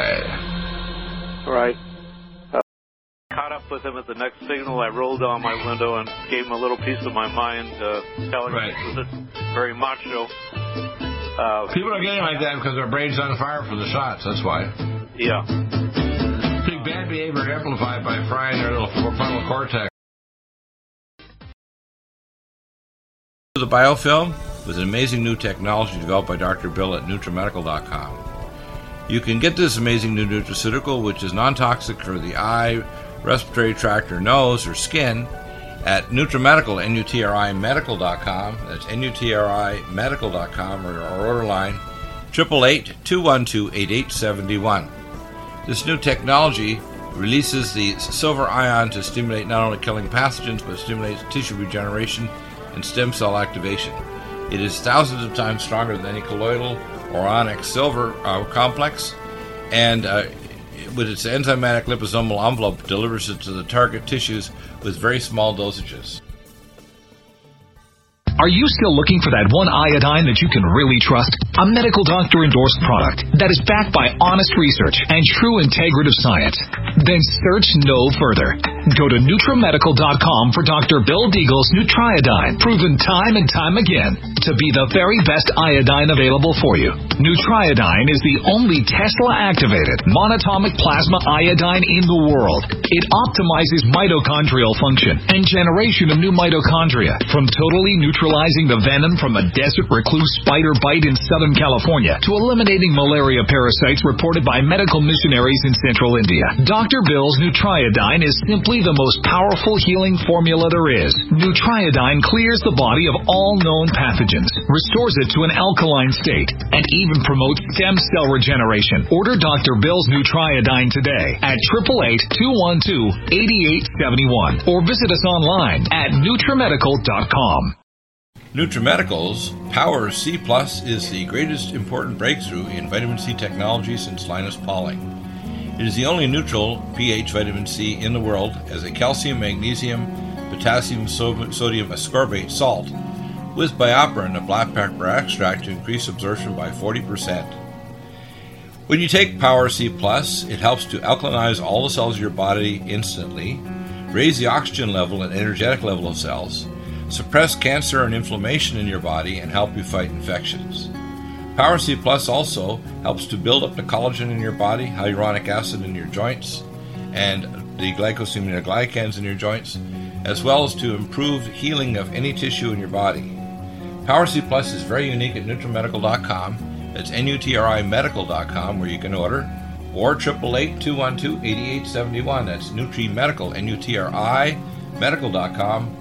Right. Uh, caught up with him at the next signal. I rolled down my window and gave him a little piece of my mind, uh, telling right. him that it's very macho. Uh, people are getting like that because their brain's on fire for the shots. That's why. Yeah. Big bad behavior amplified by frying their little frontal cortex. The biofilm was an amazing new technology developed by Doctor Bill at NutriMedical dot com. You can get this amazing new nutraceutical, which is non-toxic for the eye, respiratory tract, or nose, or skin, at NutriMedical, N U T R I Medical dot com. That's N U T R I Medical dot com, or our order line, eight eight eight, two one two, eight eight seven one. This new technology releases the silver ion to stimulate not only killing pathogens, but stimulates tissue regeneration and stem cell activation. It is thousands of times stronger than any colloidal or onyx silver uh, complex, and uh, with its enzymatic liposomal envelope, delivers it to the target tissues with very small dosages. Are you still looking for that one iodine that you can really trust? A medical doctor endorsed product that is backed by honest research and true integrative science? Then search no further. Go to NutriMedical dot com for Doctor Bill Deagle's Nutriodine, proven time and time again to be the very best iodine available for you. Nutriodine is the only Tesla-activated monatomic plasma iodine in the world. It optimizes mitochondrial function and generation of new mitochondria, from totally neutralizing the venom from a desert recluse spider bite in Southern California to eliminating malaria parasites reported by medical missionaries in Central India. Doctor Bill's Nutriodine is simply the most powerful healing formula there is. Nutriodine clears the body of all known pathogens, restores it to an alkaline state, and even promotes stem cell regeneration. Order Doctor Bill's Nutriodine today at eight eight eight, two one two, eight eight seven one or visit us online at NutriMedical dot com. NutriMedical's Power C Plus is the greatest important breakthrough in vitamin C technology since Linus Pauling. It is the only neutral pH vitamin C in the world as a calcium, magnesium, potassium, sodium ascorbate salt with BioPerine, a black pepper extract, to increase absorption by forty percent. When you take Power C Plus, it helps to alkalinize all the cells of your body instantly, raise the oxygen level and energetic level of cells, suppress cancer and inflammation in your body, and help you fight infections. Power C Plus also helps to build up the collagen in your body, hyaluronic acid in your joints, and the glycosaminoglycans in your joints, as well as to improve healing of any tissue in your body. Power C Plus is very unique at NutriMedical dot com. It's N U T R I medical dot com where you can order, or eight eight eight, two one two, eight eight seven one. That's NutriMedical, N U T R I medical dot com.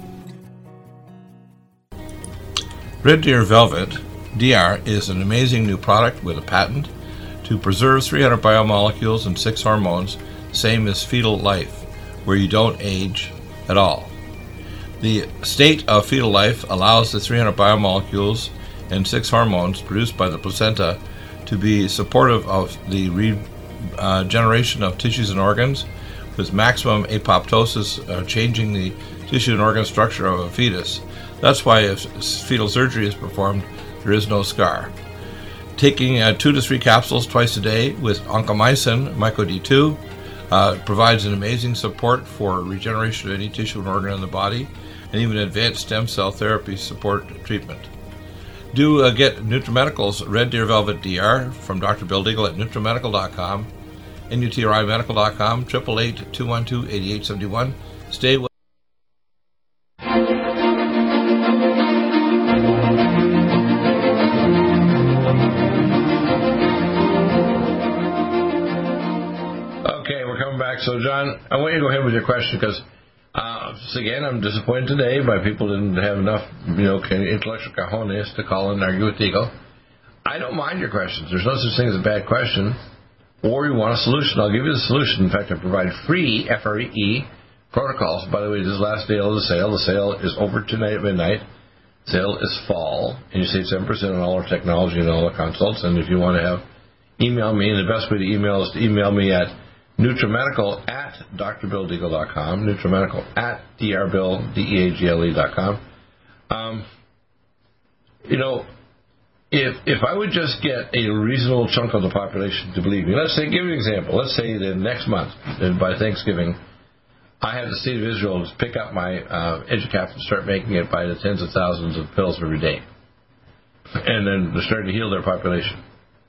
Red Deer Velvet D R is an amazing new product with a patent to preserve three hundred biomolecules and six hormones, same as fetal life, where you don't age at all. The state of fetal life allows the three hundred biomolecules and six hormones produced by the placenta to be supportive of the regeneration uh, of tissues and organs, with maximum apoptosis, uh, changing the tissue and organ structure of a fetus. That's why if fetal surgery is performed, there is no scar. Taking uh, two to three capsules twice a day with oncomycin, Myco D two, uh, provides an amazing support for regeneration of any tissue and organ in the body, and even advanced stem cell therapy support treatment. Do uh, get NutriMedical's Red Deer Velvet D R from Doctor Bill Deagle at NutriMedical dot com, N U T R I medical dot com, eight eight eight, two one two, eight eight seven one. Stay with So, John, I want you to go ahead with your question because, uh, again, I'm disappointed today by people who didn't have enough, you know, intellectual cojones to call and argue with Deagle. I don't mind your questions. There's no such thing as a bad question. Or you want a solution. I'll give you the solution. In fact, I provide free F R E E protocols. By the way, this is the last day of the sale. The sale is over tonight at midnight. The sale is fall, and you save seven percent on all our technology and all our consults. And if you want to have, email me. And the best way to email is to email me at NutriMedical at D R Bill Deagle dot com, NutriMedical at D R Bill, D E A G L E dot com. Um, you know, if if I would just get a reasonable chunk of the population to believe me, let's say, give you an example. Let's say that next month, by Thanksgiving, I have the state of Israel to pick up my uh, EduCap and start making it by the tens of thousands of pills every day. And then they're starting to heal their population.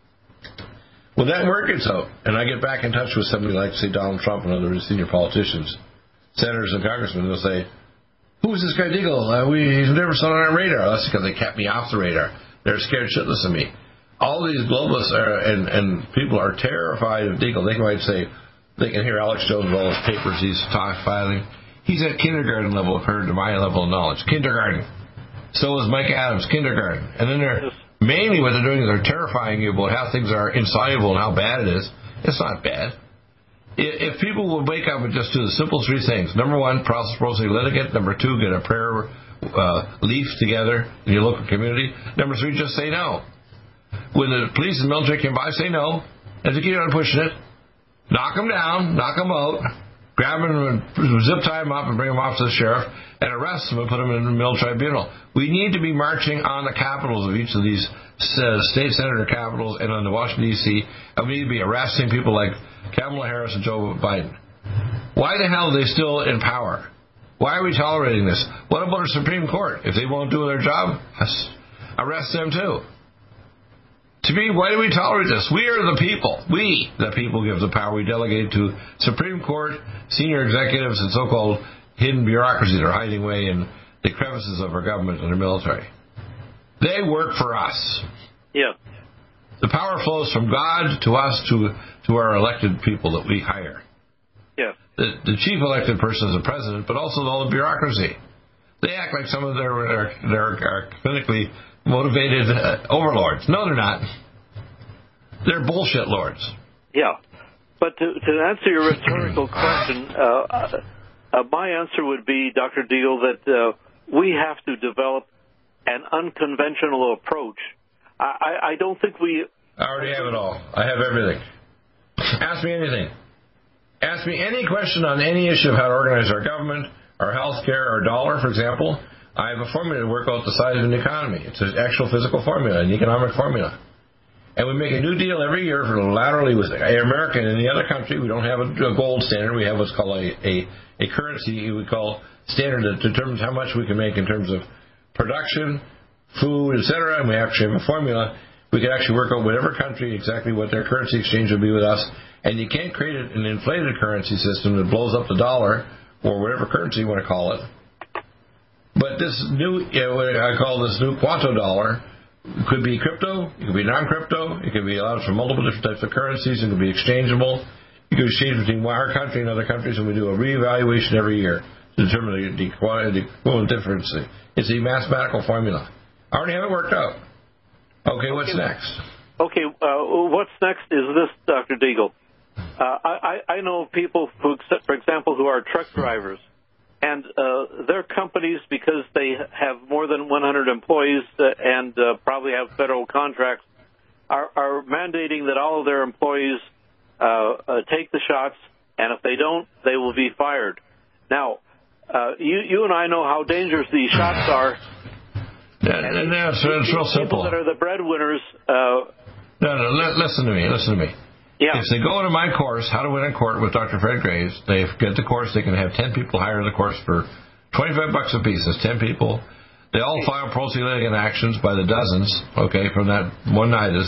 Well, that work gets out, and I get back in touch with somebody like, say, Donald Trump and other senior politicians, senators and congressmen, and they'll say, who's this guy Deagle? Uh, we've never saw on our radar. That's because they kept me off the radar. They're scared shitless of me. All these globalists are, and, and people are terrified of Deagle. They might say, they can hear Alex Jones with all his papers he's filing. He's at kindergarten level compared to my level of knowledge. Kindergarten. So is Mike Adams, kindergarten. And then they're... Mainly what they're doing is they're terrifying you about how things are insoluble and how bad it is. It's not bad. If people would wake up and just do the simple three things. Number one, process pro se litigant. Number two, get a prayer uh, leaf together in your local community. Number three, just say no. When the police and military come by, say no. And if you keep on pushing it, knock them down, knock them out, grab them and zip tie them up and bring them off to the sheriff and arrest them and put them in the mill tribunal. We need to be marching on the capitals of each of these uh, state senator capitals and on the Washington, D C, and we need to be arresting people like Kamala Harris and Joe Biden. Why the hell are they still in power? Why are we tolerating this? What about our Supreme Court? If they won't do their job, arrest them too. To me, why do we tolerate this? We are the people. We, the people, give the power. We delegate to Supreme Court, senior executives, and so-called hidden bureaucracies that are hiding away in the crevices of our government and our military. They work for us. Yeah. The power flows from God to us, to to our elected people that we hire. Yeah. The, the chief elected person is the president, but also all the bureaucracy. They act like some of their, their, their, their clinically motivated uh, overlords. No, they're not. They're bullshit lords. Yeah. But to, to answer your rhetorical question, uh, uh, my answer would be, Doctor Deagle, that uh, we have to develop an unconventional approach. I, I, I don't think we... I already have it all. I have everything. Ask me anything. Ask me any question on any issue of how to organize our government, our health care, our dollar, for example. I have a formula to work out the size of an economy. It's an actual physical formula, an economic formula. And we make a new deal every year for laterally with America and any other country. We don't have a, a gold standard. We have what's called a, a, a currency we call standard that determines how much we can make in terms of production, food, et cetera. And we actually have a formula. We can actually work out whatever country exactly what their currency exchange will be with us. And you can't create an inflated currency system that blows up the dollar or whatever currency you want to call it. But this new, you know, what I call this new quanto dollar, it could be crypto, it could be non-crypto, it could be allowed for multiple different types of currencies, it could be exchangeable. You can exchange between our country and other countries, and we do a reevaluation every year to determine the, the, the equivalent difference. It's a mathematical formula. I already have it worked out. Okay, what's okay. next? Okay, uh, what's next is this, Doctor Deagle. Uh, I, I know people, who, for example, who are truck drivers. And uh, their companies, because they have more than one hundred employees uh, and uh, probably have federal contracts, are, are mandating that all of their employees uh, uh, take the shots, and if they don't, they will be fired. Now, uh, you, you and I know how dangerous these shots are. Yeah, and, and that's, it's real simple. People that are the breadwinners. Uh, no, no, li- listen to me, listen to me. Yeah. If they go into my course, How to Win in Court with Doctor Fred Graves, they get the course. They can have ten people hire the course for twenty-five bucks a piece. That's ten people. They all file pro se litigant actions by the dozens, okay, from that one nidus.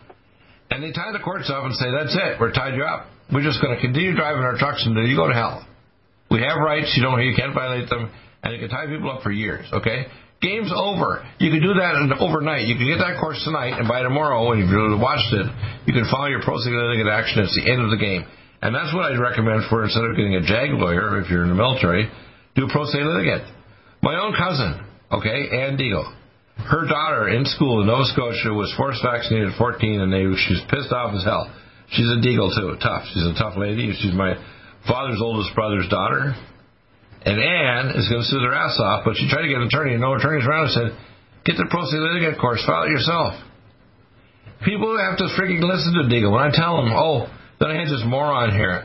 And they tie the courts up and say, that's it. We're tied you up. We're just going to continue driving our trucks until you go to hell. We have rights. You don't. You can't violate them. And you can tie people up for years, okay? Game's over. You can do that overnight. You can get that course tonight, and by tomorrow, when you've watched it, you can file your pro se litigant action. It's the end of the game. And that's what I'd recommend for, instead of getting a JAG lawyer, if you're in the military, do pro se litigant. My own cousin, okay, Ann Deagle, her daughter in school in Nova Scotia was forced vaccinated at fourteen, and they, she's pissed off as hell. She's a Deagle, too, tough. She's a tough lady. She's my father's oldest brother's daughter. And Ann is going to sue their ass off, but she tried to get an attorney, and no attorneys around and said, get the pro se litigant course, file it yourself. People have to freaking listen to Deagle. When I tell them, oh, then I had this moron here,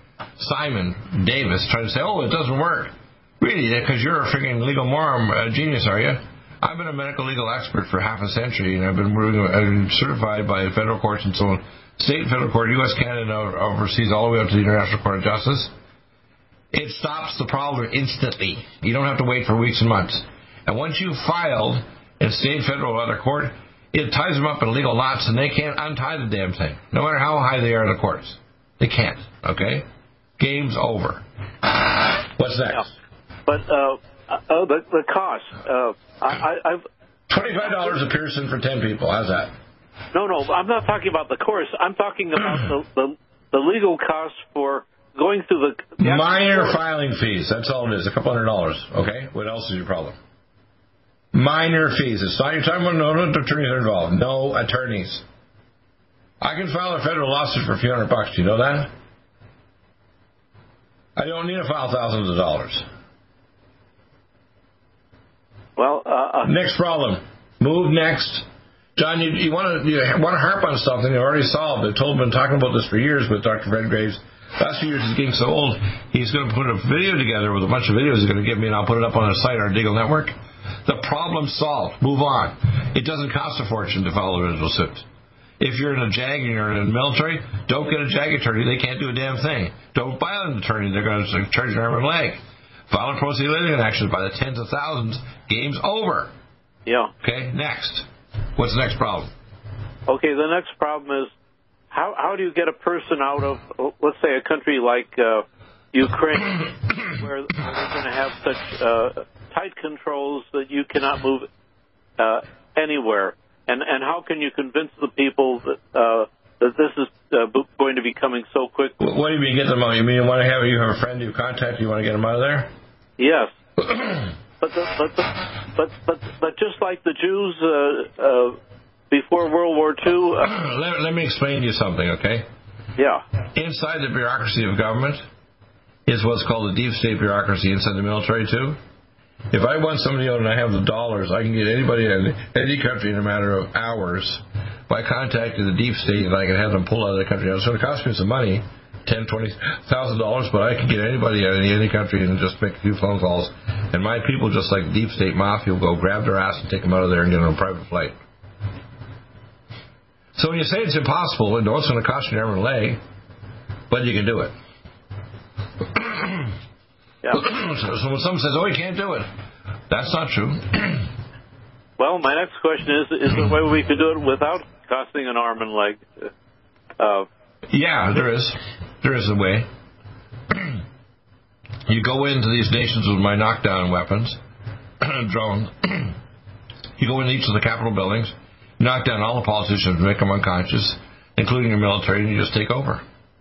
Simon Davis, trying to say, oh, it doesn't work. Really, because you're a freaking legal moron uh, genius, are you? I've been a medical legal expert for half a century, and I've been, I've been certified by federal courts and so on, state and federal court, U S, Canada, overseas, all the way up to the International Court of Justice. It stops the problem instantly. You don't have to wait for weeks and months. And once you've filed in state, federal, or other court, it ties them up in legal knots, and they can't untie the damn thing, no matter how high they are in the courts. They can't, okay? Game's over. What's next? Yeah. But uh, uh, the, the cost. Uh, I, I, I've twenty-five dollars a person for ten people. How's that? No, no, I'm not talking about the course. I'm talking about the, the, the legal costs for going through the... the minor filing fees. That's all it is. A couple hundred dollars. Okay? What else is your problem? Minor fees. It's not, you're talking about no, no attorneys are involved. No attorneys. I can file a federal lawsuit for a few hundred bucks. Do you know that? I don't need to file thousands of dollars. Well, uh... uh next problem. Move next. John, you, you want to you want to harp on something you already solved. I've told been talking about this for years with Doctor Fred Graves. Last few years he's getting so old, he's going to put a video together with a bunch of videos he's going to give me, and I'll put it up on his site, our Deagle Network. The problem's solved. Move on. It doesn't cost a fortune to file a original suit. If you're in a JAG and you're in the military, don't get a JAG attorney. They can't do a damn thing. Don't buy an attorney. They're going to charge an arm and leg. File a pro se litigant action by the tens of thousands. Game's over. Yeah. Okay, next. What's the next problem? Okay, the next problem is, How how do you get a person out of, let's say, a country like uh, Ukraine, where, where they're going to have such uh, tight controls that you cannot move uh, anywhere? And and how can you convince the people that uh, that this is uh, going to be coming so quick? What do you mean get them out? You mean you want to have you have a friend you contact? You want to get them out of there? Yes. but, the, but, the, but but but just like the Jews. Uh, uh, Before World War Two... Uh, let, let me explain to you something, okay? Yeah. Inside the bureaucracy of government is what's called the deep state bureaucracy inside the military, too. If I want somebody out and I have the dollars, I can get anybody in any country in a matter of hours by contacting the deep state, and I can have them pull out of the country. Now, it's going to cost me some money, ten thousand dollars, twenty thousand dollars, but I can get anybody out of any country and just make a few phone calls. And my people, just like the deep state mafia, will go grab their ass and take them out of there and get on a private flight. So when you say it's impossible, and it's going to cost you an arm and a leg, but you can do it. Yeah. so, so when someone says, oh, you can't do it, that's not true. Well, my next question is, is there a way we could do it without costing an arm and leg? Uh, yeah, there is. There is a way. You go into these nations with my knockdown weapons, drones. You go into each of the Capitol buildings, knock down all the politicians, make them unconscious, including your military, and you just take over.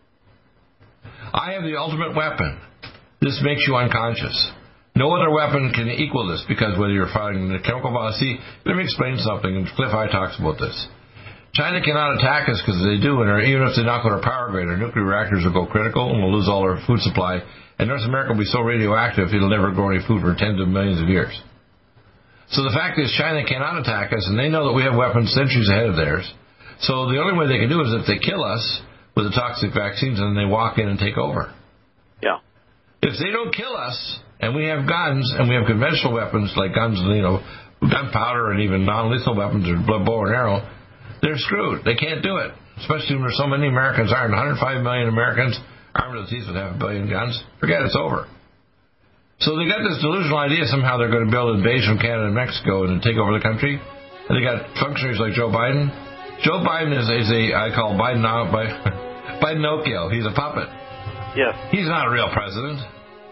I have the ultimate weapon. This makes you unconscious. No other weapon can equal this, because whether you're fighting the chemical bomb, see, let me explain something, and Cliff High talks about this. China cannot attack us because they do, and even if they knock out our power grid, our nuclear reactors will go critical, and we'll lose all our food supply, and North America will be so radioactive it'll never grow any food for tens of millions of years. So the fact is China cannot attack us, and they know that we have weapons centuries ahead of theirs. So the only way they can do it is if they kill us with the toxic vaccines, and then they walk in and take over. Yeah. If they don't kill us, and we have guns, and we have conventional weapons like guns, you know, gunpowder and even non-lethal weapons or bow and arrow, they're screwed. They can't do it, especially when there's so many Americans armed. one hundred five million Americans armed to the teeth with half a billion guns. Forget it's over. So they got this delusional idea somehow they're going to build an invasion from Canada and Mexico and take over the country. And they got functionaries like Joe Biden. Joe Biden is, is a, I call Biden out by Bidenocchio. He's a puppet. Yes. He's not a real president.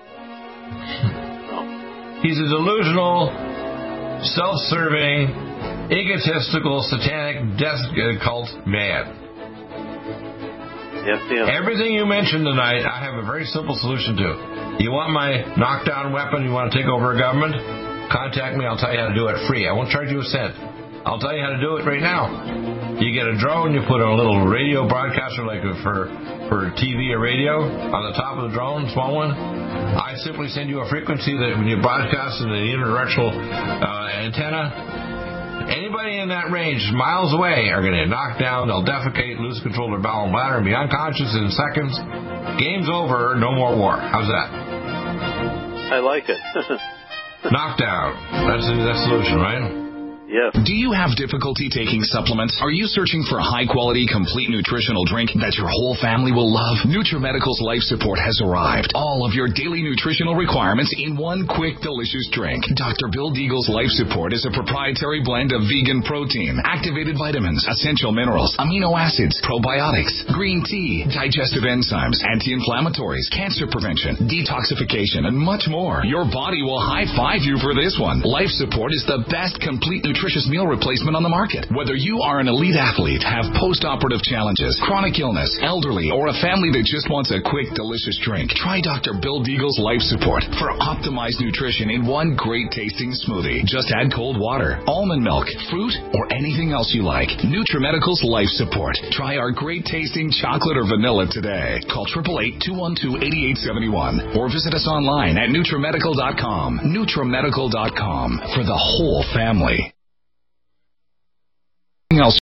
He's a delusional, self-serving, egotistical, satanic death cult man. Yes, yes. Everything you mentioned tonight, I have a very simple solution to. You want my knockdown weapon? You want to take over a government? Contact me. I'll tell you how to do it free. I won't charge you a cent. I'll tell you how to do it right now. You get a drone, you put a little radio broadcaster like for for T V or radio on the top of the drone, small one. I simply send you a frequency that when you broadcast in the unidirectional uh, antenna, anybody in that range, miles away, are going to get knocked down. They'll defecate, lose control of their bowel and bladder, and be unconscious in seconds. Game's over. No more war. How's that? I like it. Knockdown. That's the, that's the solution, right? Yes. Do you have difficulty taking supplements? Are you searching for a high-quality, complete nutritional drink that your whole family will love? NutriMedical's Life Support has arrived. All of your daily nutritional requirements in one quick, delicious drink. Doctor Bill Deagle's Life Support is a proprietary blend of vegan protein, activated vitamins, essential minerals, amino acids, probiotics, green tea, digestive enzymes, anti-inflammatories, cancer prevention, detoxification, and much more. Your body will high-five you for this one. Life Support is the best complete nutrition nutritious meal replacement on the market. Whether you are an elite athlete, have post-operative challenges, chronic illness, elderly, or a family that just wants a quick, delicious drink, try Doctor Bill Deagle's Life Support for optimized nutrition in one great-tasting smoothie. Just add cold water, almond milk, fruit, or anything else you like. NutriMedical's Life Support. Try our great-tasting chocolate or vanilla today. Call eight eight eight, two one two, eight eight seven one or visit us online at NutriMedical dot com. NutriMedical dot com for the whole family. Else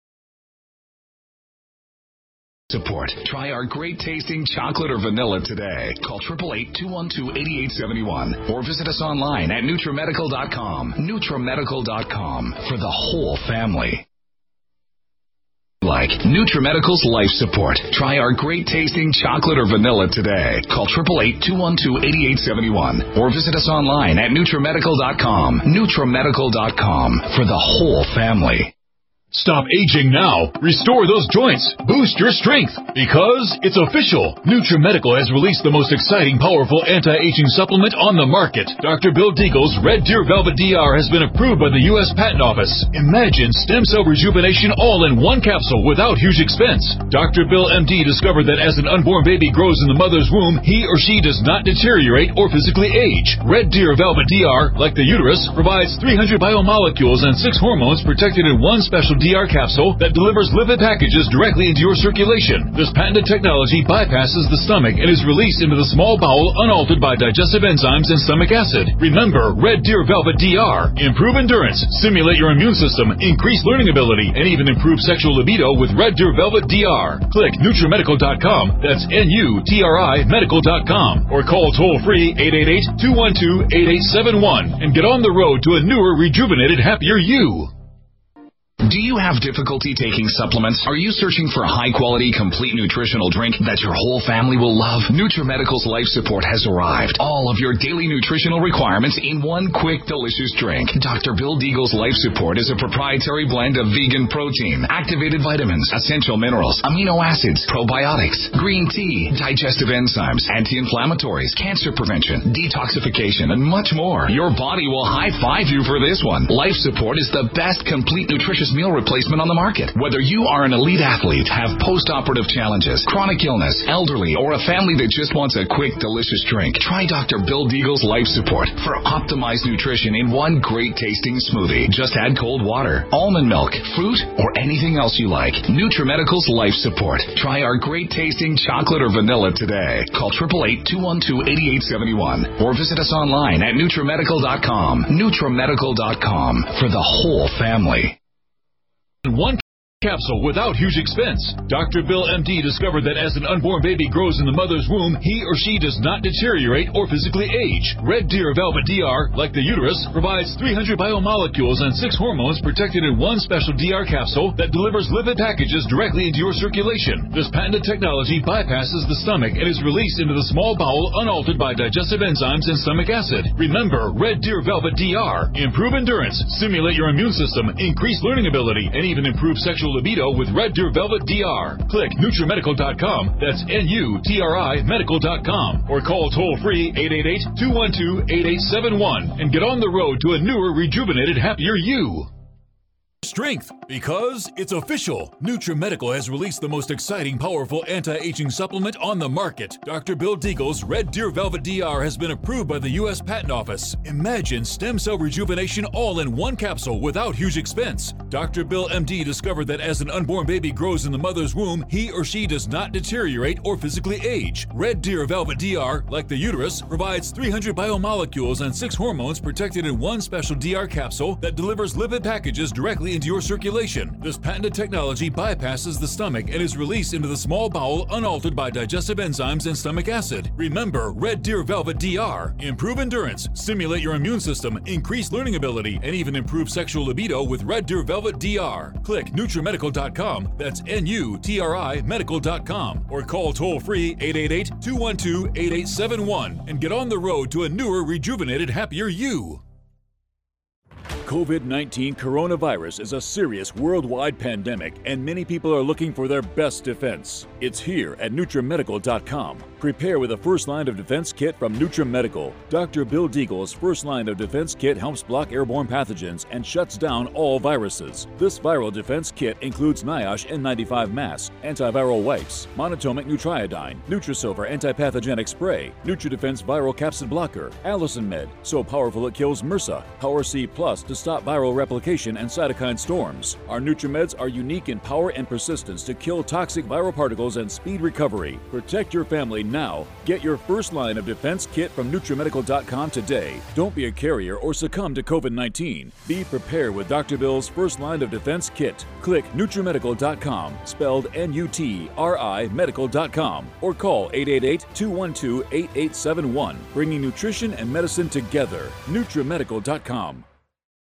support. Try our great tasting chocolate or vanilla today. Call eight eight eight, two one two, eight eight seven one or visit us online at NutriMedical dot com. NutriMedical dot com for the whole family. Like NutriMedical's Life Support. Try our great tasting chocolate or vanilla today. Call eight eight eight, two one two, eight eight seven one or visit us online at NutriMedical dot com. NutriMedical dot com for the whole family. Stop aging now. Restore those joints. Boost your strength. Because it's official. NutriMedical has released the most exciting, powerful anti-aging supplement on the market. Doctor Bill Deagle's Red Deer Velvet D R has been approved by the U S Patent Office. Imagine stem cell rejuvenation all in one capsule without huge expense. Doctor Bill M D discovered that as an unborn baby grows in the mother's womb, he or she does not deteriorate or physically age. Red Deer Velvet D R, like the uterus, provides three hundred biomolecules and six hormones protected in one special D R capsule that delivers lipid packages directly into your circulation. This patented technology bypasses the stomach and is released into the small bowel unaltered by digestive enzymes and stomach acid. Remember, Red Deer Velvet D R. Improve endurance, stimulate your immune system, increase learning ability, and even improve sexual libido with Red Deer Velvet D R. Click NutriMedical dot com. That's N U T R I medical dot com. Or call toll-free eight eight eight, two one two, eight eight seven one and get on the road to a newer, rejuvenated, happier you. Do you have difficulty taking supplements? Are you searching for a high-quality, complete nutritional drink that your whole family will love? NutriMedical's Life Support has arrived. All of your daily nutritional requirements in one quick, delicious drink. Doctor Bill Deagle's Life Support is a proprietary blend of vegan protein, activated vitamins, essential minerals, amino acids, probiotics, green tea, digestive enzymes, anti-inflammatories, cancer prevention, detoxification, and much more. Your body will high-five you for this one. Life Support is the best complete nutritious meal replacement on the market. Whether you are an elite athlete, have post-operative challenges, chronic illness, elderly, or a family that just wants a quick, delicious drink, try Doctor Bill Deagle's Life Support for optimized nutrition in one great tasting smoothie. Just add cold water, almond milk, fruit, or anything else you like. NutriMedical's Life Support. Try our great tasting chocolate or vanilla today. Call eight eight eight, two one two, eight eight seven one or visit us online at NutriMedical dot com. NutriMedical dot com for the whole family. One capsule without huge expense. Doctor Bill M D discovered that as an unborn baby grows in the mother's womb, he or she does not deteriorate or physically age. Red Deer Velvet D R, like the uterus, provides three hundred biomolecules and six hormones protected in one special D R capsule that delivers lipid packages directly into your circulation. This patented technology bypasses the stomach and is released into the small bowel unaltered by digestive enzymes and stomach acid. Remember, Red Deer Velvet D R. Improve endurance, stimulate your immune system, increase learning ability, and even improve sexual libido with Red Deer Velvet D R. Click NutriMedical dot com, that's N U T R I Medical dot com, or call toll-free eight eight eight, two one two, eight eight seven one and get on the road to a newer, rejuvenated, happier you. Strength, because it's official. NutriMedical has released the most exciting, powerful anti-aging supplement on the market. Doctor Bill Deagle's Red Deer Velvet D R has been approved by the U S Patent Office. Imagine stem cell rejuvenation all in one capsule without huge expense. Doctor Bill M D discovered that as an unborn baby grows in the mother's womb, he or she does not deteriorate or physically age. Red Deer Velvet D R, like the uterus, provides three hundred biomolecules and six hormones protected in one special D R capsule that delivers lipid packages directly into your circulation. This patented technology bypasses the stomach and is released into the small bowel unaltered by digestive enzymes and stomach acid. Remember, Red Deer Velvet D R. Improve endurance, stimulate your immune system, increase learning ability, and even improve sexual libido with Red Deer Velvet D R. Click NutriMedical dot com, that's N U T R I Medical dot com, or call toll-free eight eight eight, two one two, eight eight seven one and get on the road to a newer, rejuvenated, happier you. COVID nineteen coronavirus is a serious worldwide pandemic, and many people are looking for their best defense. It's here at NutriMedical dot com. Prepare with a first line of defense kit from NutriMedical. Doctor Bill Deagle's first line of defense kit helps block airborne pathogens and shuts down all viruses. This viral defense kit includes NIOSH N ninety-five mask, antiviral wipes, monatomic Nutriodine, Nutrisilver antipathogenic spray, NutriDefense viral capsid blocker, Allison Med, so powerful it kills MRSA, Power C Plus to stop viral replication and cytokine storms. Our NutriMeds are unique in power and persistence to kill toxic viral particles and speed recovery. Protect your family now. Get your first line of defense kit from NutriMedical dot com today. Don't be a carrier or succumb to COVID nineteen. Be prepared with Doctor Bill's first line of defense kit. Click NutriMedical dot com, spelled N U T R I Medical dot com, or call eight eight eight, two one two, eight eight seven one, bringing nutrition and medicine together. NutriMedical dot com.